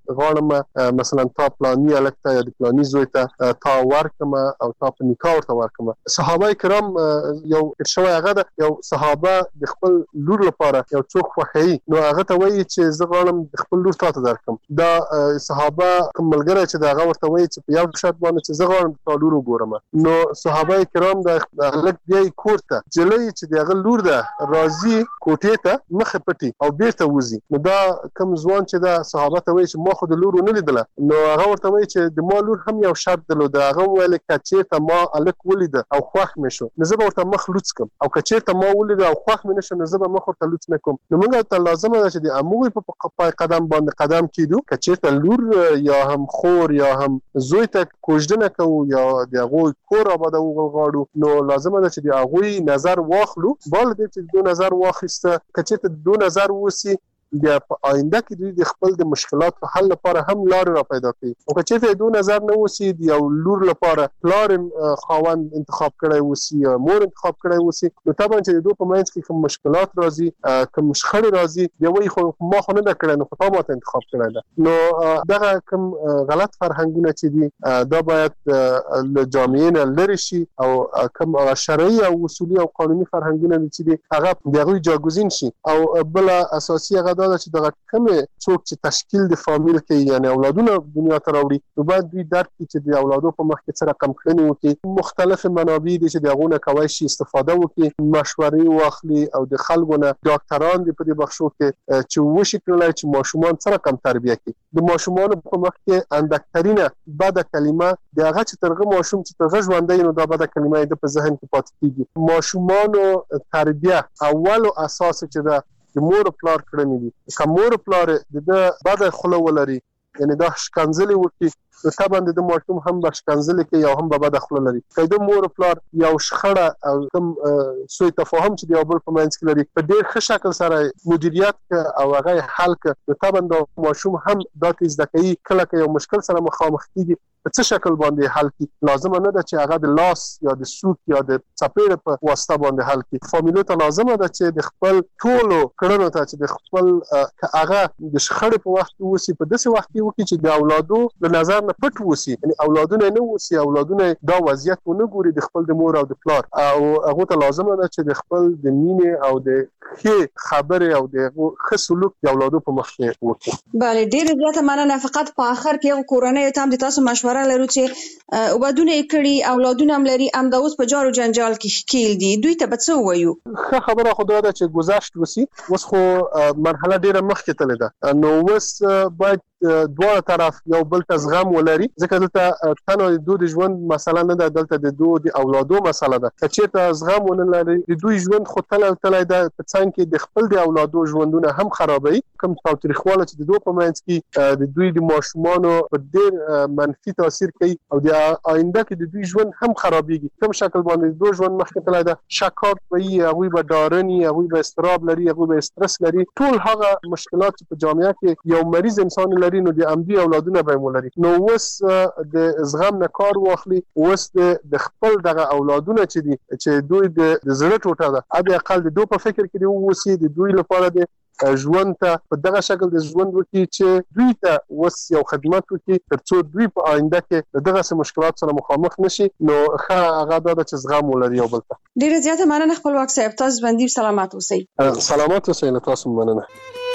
غواړم مثلا تا پلاني الکته یا د پلاني زوی ته تا ورکم او تا په نکاح ورته ورکم. صحابه کرام یو ارشوی هغه د یو صحابه د خپل لور لپاره یو څوک خوښي نو هغه ته وایي چې زه غواړم خپل لور ته درکم. دا صحابه کوم ملګری چې دا هغه ورته وایي چې په یو شرط باندې چې زه غواړم تا لور وګورم. نو صحابه کرام د لک بیا کور ته جلې چې دغه لور ده راضي کوټې ته مخ پټي او بیرته وځي. نو دا کوم ځوان چې دا صحابه ته وایي چې ما خو د لور نه لیدله نو هغه ورته وایي چې د ما لور هم یو شرط درلود. هغه ویل چې ته ما الک ولید او خوښ مې شو نو زه به ورته مخ لوڅ کم او که چیرته ما ولید او خوښ مې نشه نو زه به مخ ورته لوڅ نه کوم. نو موږ ته لازمه ده چې د اموي په قدم باندې قدم کیدو که چیرته لور یا هم خور یا هم زوی ته کوژدنه کوو یا د هغوی کور آبادو غواړو نو لازمه ده چې د هغوی نظر واخلو. بال دې چې دو نظر واخیسته که چیرته دو نظر وسی بیا په آینده کې دوی د خپل د مشکلاتو حل لپاره هم لار را پیدا کوي. او که چېرته دو نظر نه وسی د یو لور لپاره پلار خاوند انتخاب کړی وسی یا مور انتخاب کړی وسی نو طبعا چې د دوی په منځ کې کوم مشکلات راځي کوم شخړې راځي دی وایي خو ما خو نه کړی نو خو ما ته انتخاب کړی ده. نو دغه کوم غلط فرهنګونه چې دي دا باید له جامعې نه لرې شي او کوم شرعي او اصولي او قانوني فرهنګونه چې دي هغه د هغوی جاګوزین شي. او بل اساسي هغه دا چې دغه کومه څوک چې تشکیل د فامیل کې یعنی اولادونه دنیا ته راوړي نو باید دوی درک کړي چې د اولادو په مخ کې څه رقم کړنی وکړي. مختلف منابع دي چې دغه نه کوي شي استفاده وکړي مشورې واخلي او د خلکو نه ډاکټران دي په دې بخشو کې چې وشي کړلای چې ماشومان څه رقم تربیه کړي. د ماشومان په مخ کې اندکترینه بد کلمه دغه چې ترغه ماشوم چې ترغه ژوندۍ نو دا بد کلمه د په ذهن کې پاتې کیږي. ماشومان تربیه اول او اساس چې دا د مور پلار کړنی دي. که مور پلار د بد خلو ولري یعنی دا شکنځلې وکړي نو طبعا د ماشوم هم به شکنځلې کوي او هم به بد خلو لري. که د مور پلار یو شخړه او کوم سوء تفاهم چې د یو بل په منځ کې لري په ډېر ښه شکل سره مدیریت او هغه حل کړي نو طبعا د ماشوم هم دا زده کوي کله که یو مشکل سره مخامخ کیږي په څه شکل باندې حل کی. لازم نه ده چې هغه د لاس یا د سوک یا د چپېړ په واسطه باندې حل کی. فامیل ته لازم ده چې د خپل ټولو کړنو ته چې د خپل هغه د شخړې په وخت وسی په داسې وخت کې وکړي چې د اولادو د نظر نه پټ وسی یعنی اولادونه نه وسی اولادونه دا وضعیت ونه ګوري د خپل د مور او د پلار او هغه ته لازم ده چې د خپل د مینې او د ښه خبرې او د ښه سلوک د اولادو په مخ کې وکړي. بله ډېر زیاته مننه. فقط په اخر کې کورنۍ ته هم د تاسو مشوره لرو چې وبدونه کړي اولادونه هم لري هم د اوس په جارو جنجال کې ښکیل دي دوی ته به څه وایو؟ ښه خبره خو دا ده چې گذشت وسی اوس خو مرحله ډیره مخکې تللې ده نو اوس باید دواړه طرف یو بل ته زغم ولري ځکه دلته تنه د دوی ژوند مسله نه ده دلته د دوی د اولادو مسله ده. که چېرته زغم ونه لري د دوی ژوند خو تل تل ده په څنګ کې د خپل د اولادو ژوندونه هم خرابوي. کوم تاوتریخواله چې د دوی په منځ کې د دوی د ماشومانو په ډېر منفي تاثیر کوي او د آینده کې د دوی ژوند هم خرابېږي. کوم شکل باندې د دوی ژوند مخکې تللی ده شکاک به وي هغوی به ډارني هغوی به اضطراب لري هغوی به استرس لري ټول هغه مشکلات چې په جامعه کې یو مریض انسان لري نو د امدي اولادونه به مولري. نو اوس د زغم نه کار واخلي اوس د خپل دغه اولادونه چې دي چې دوی د زړه ټوټه ده ابي اقل د دوی په فکر کې دی اوسې د دوی لپاره د ژوند ته په دغه شکل د ژوند وکړي چې دوی ته اوس یو خدمت وکړي ترڅو دوی په آینده کې دغه مشکلات سره مخامخ نشي. نو ښه هغه دا چې زغم ولري یو بل ته. ډیره زیاته مننه خپلواک صاحب. تاسو باندې سلامات اوسئ. سلامات اوسئ. تاسو مننه.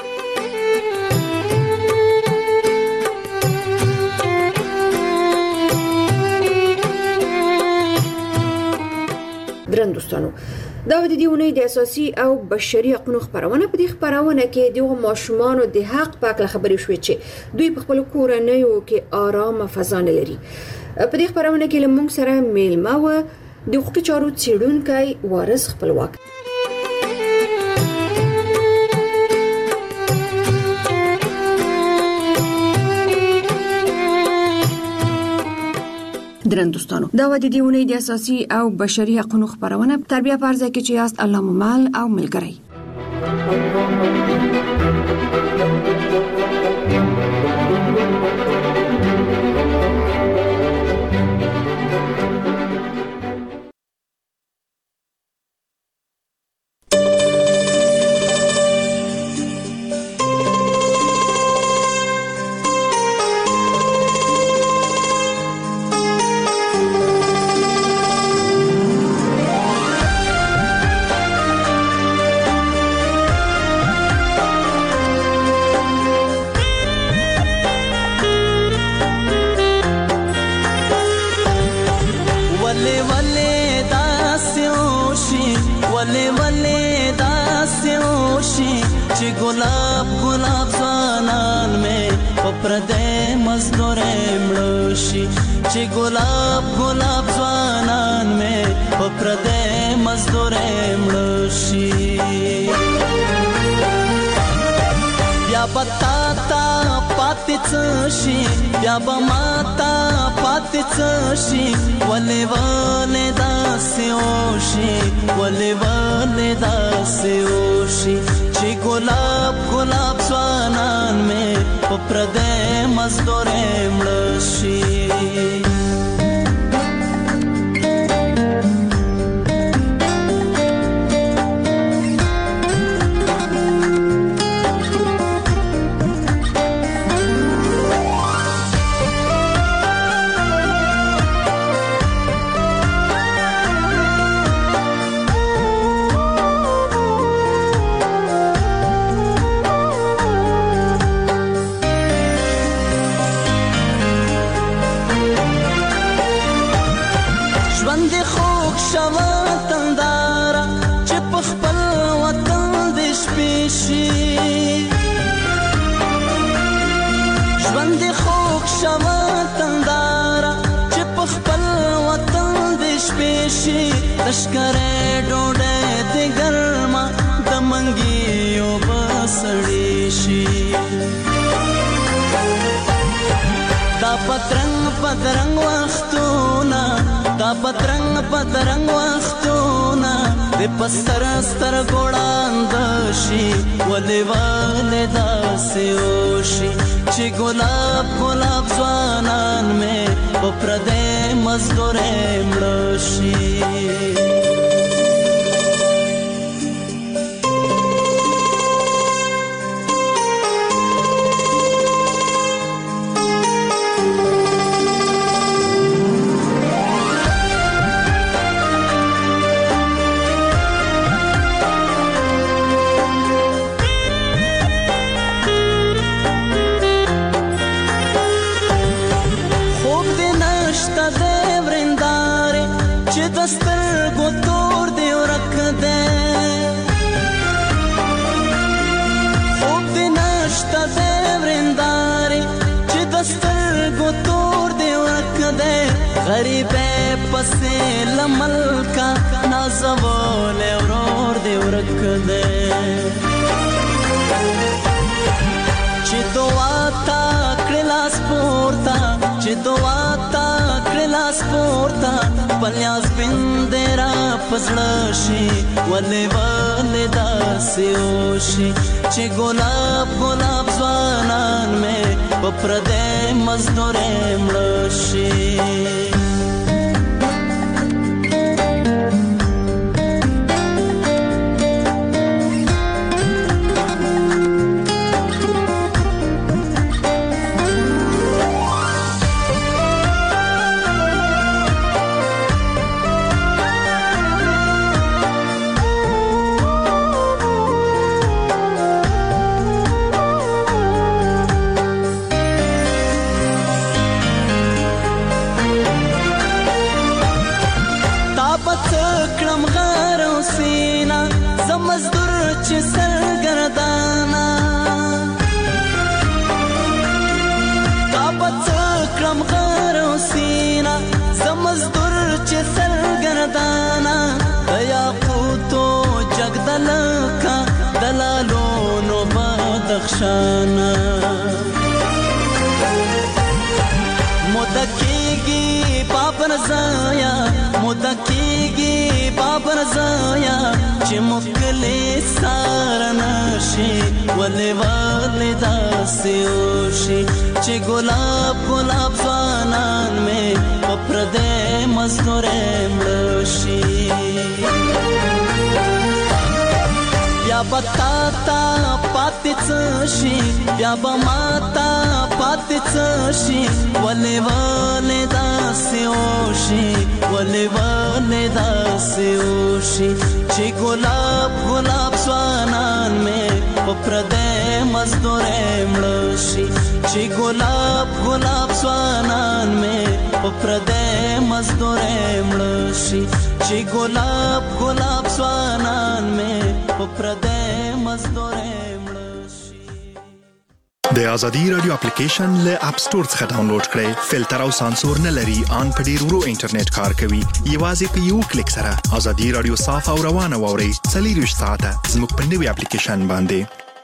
درن دوستانو دا د دې ونې د اساسي او بشري حقوقو خبرونه په دې خبرونه کې د ماشومانو د حق په اړه خبرې شوې چې دوی په خپل کورنیو کې آرام فضا نه لري. په دې خبرونه کې لمونږ سره میلمه و د حقوقي چارو څېړونکی وارث خپلواک. درن دوستانو دا و د دې ونې د اساسي او بشري حقوقو خبرونه تربیه فرض کې چې یاست الله ممل او ملګری. چې ګلاب ګلاب ځوانان مې په پردې مزدورې مړه شي بیا به تا ته پاتې څه شي بیا به ما ته پاتې څه شي ولې ولې داسې وشي ولې ولې داسې وشي چې ګلاب ګلاب ځوانان مې په پردې مزدورې مړه شي لشکره ډوډۍ د ګرما د منګیو بسړې شي دا پترنګ پترنګ وختونه دا پترنګ پترنګ وختونه د پستر ستر ګوړاند شي ولې ولې داسې وشي چې ګلاب ګلاب ځوانان مې په پردې مزدورې مړه شي غریبه پسې لملکا نازول ورور دی ورک دی چې دعا تا کړلاس پورتا چې دعا تا کړلاس پورتا پلیاس بندرا پسړه شي ولې ولې داسې وشي چې ګلاب ګلاب ځوانان مې په پردې مزدورې مړه شي شانا مدکیگی بابر زایا مدکیگی بابر زایا چې مکلی سارنشي ولې ولې داسې وشي چې ګلاب ګلاب ځوانان مې په پردې مزدورې مړه شي بیا به تا ته پاتې څه شي بیا به ما ته پاتې څه شي ولې ولې داسې وشي ولې ولې داسې وشي چې ګلاب ګلاب ځوانان مې په پردې مزدورې مړه شي چې ګلاب ګلاب ځوانان مې په پردې مزدورې مړه شي چې ګلاب ګلاب ځوانان مې په پردې مزدورې مړه شي د د ازادي رادیو اپلیکیشن له اپ سٹور څخه ډاونلوډ کړئ. فلټر او سانسور نه لري، ان په ډیر ورو انټرنیټ کار کوي. یوازې په یو کلیک سره ازادي رادیو صاف او روانه واورئ. څلورویشت ساعته زموږ په نوي اپلیکیشن باندې.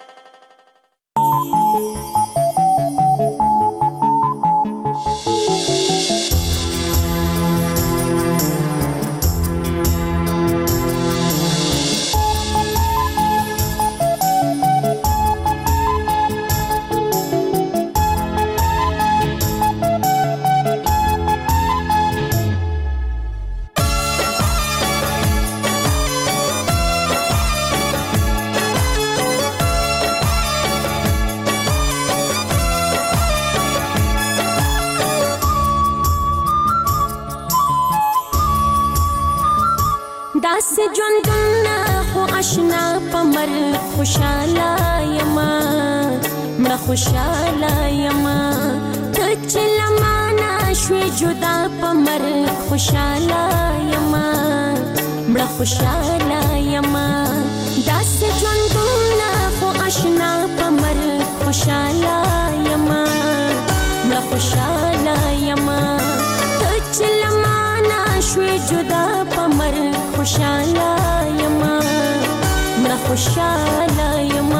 خوشاله یما ته چې لمانه شوې جدا په مرګ خوشاله یما مړه خوشاله یما داسې ژوندونه خو آشنا په مرګ خوشاله یما مړه خوشاله یما ته چې لمانه شوې جدا په مرګ خوشاله یما مړه خوشاله یما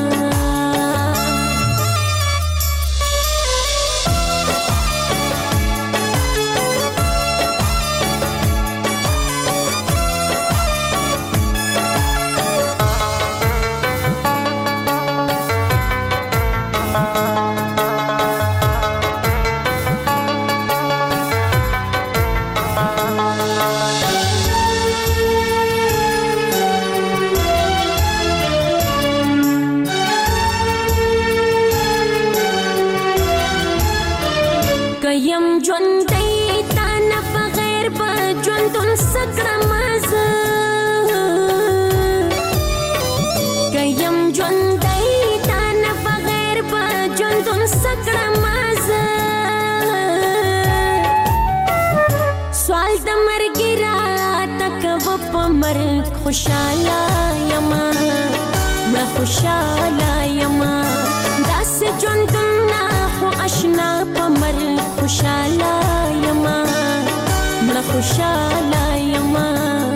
خوشاله یما مړه خوشاله یما داسې ژوندونه خو آشنا په مرګ خوشاله یما مړه خوشاله یما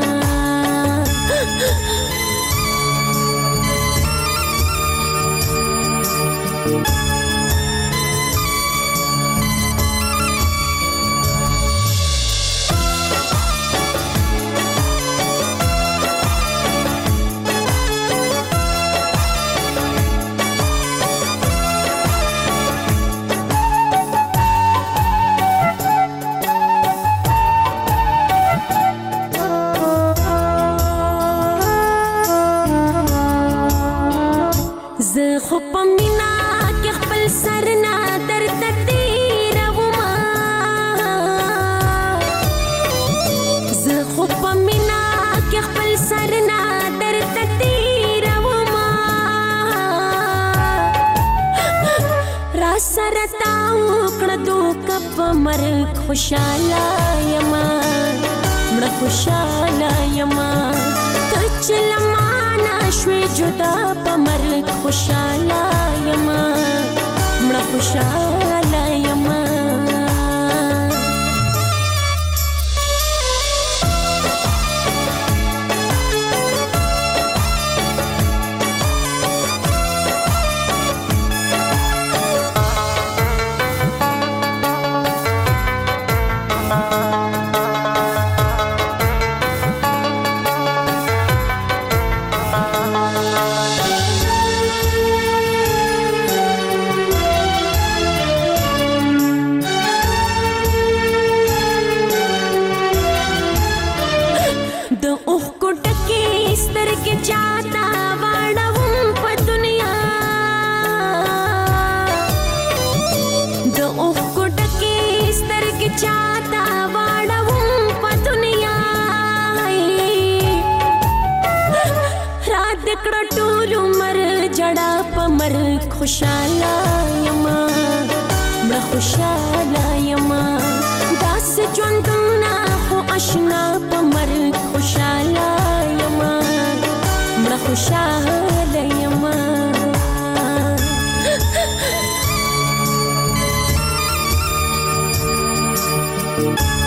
خوشاله یما مړه خوشاله یما ته چې لمانه شوې جدا په مرګ خوشاله یما مړه خوشاله یما خوشاله یما مړه خوشاله یما داسې ژوندونه خو آشنا په مرګ خوشاله یما مړه خوشاله یما ورکړي.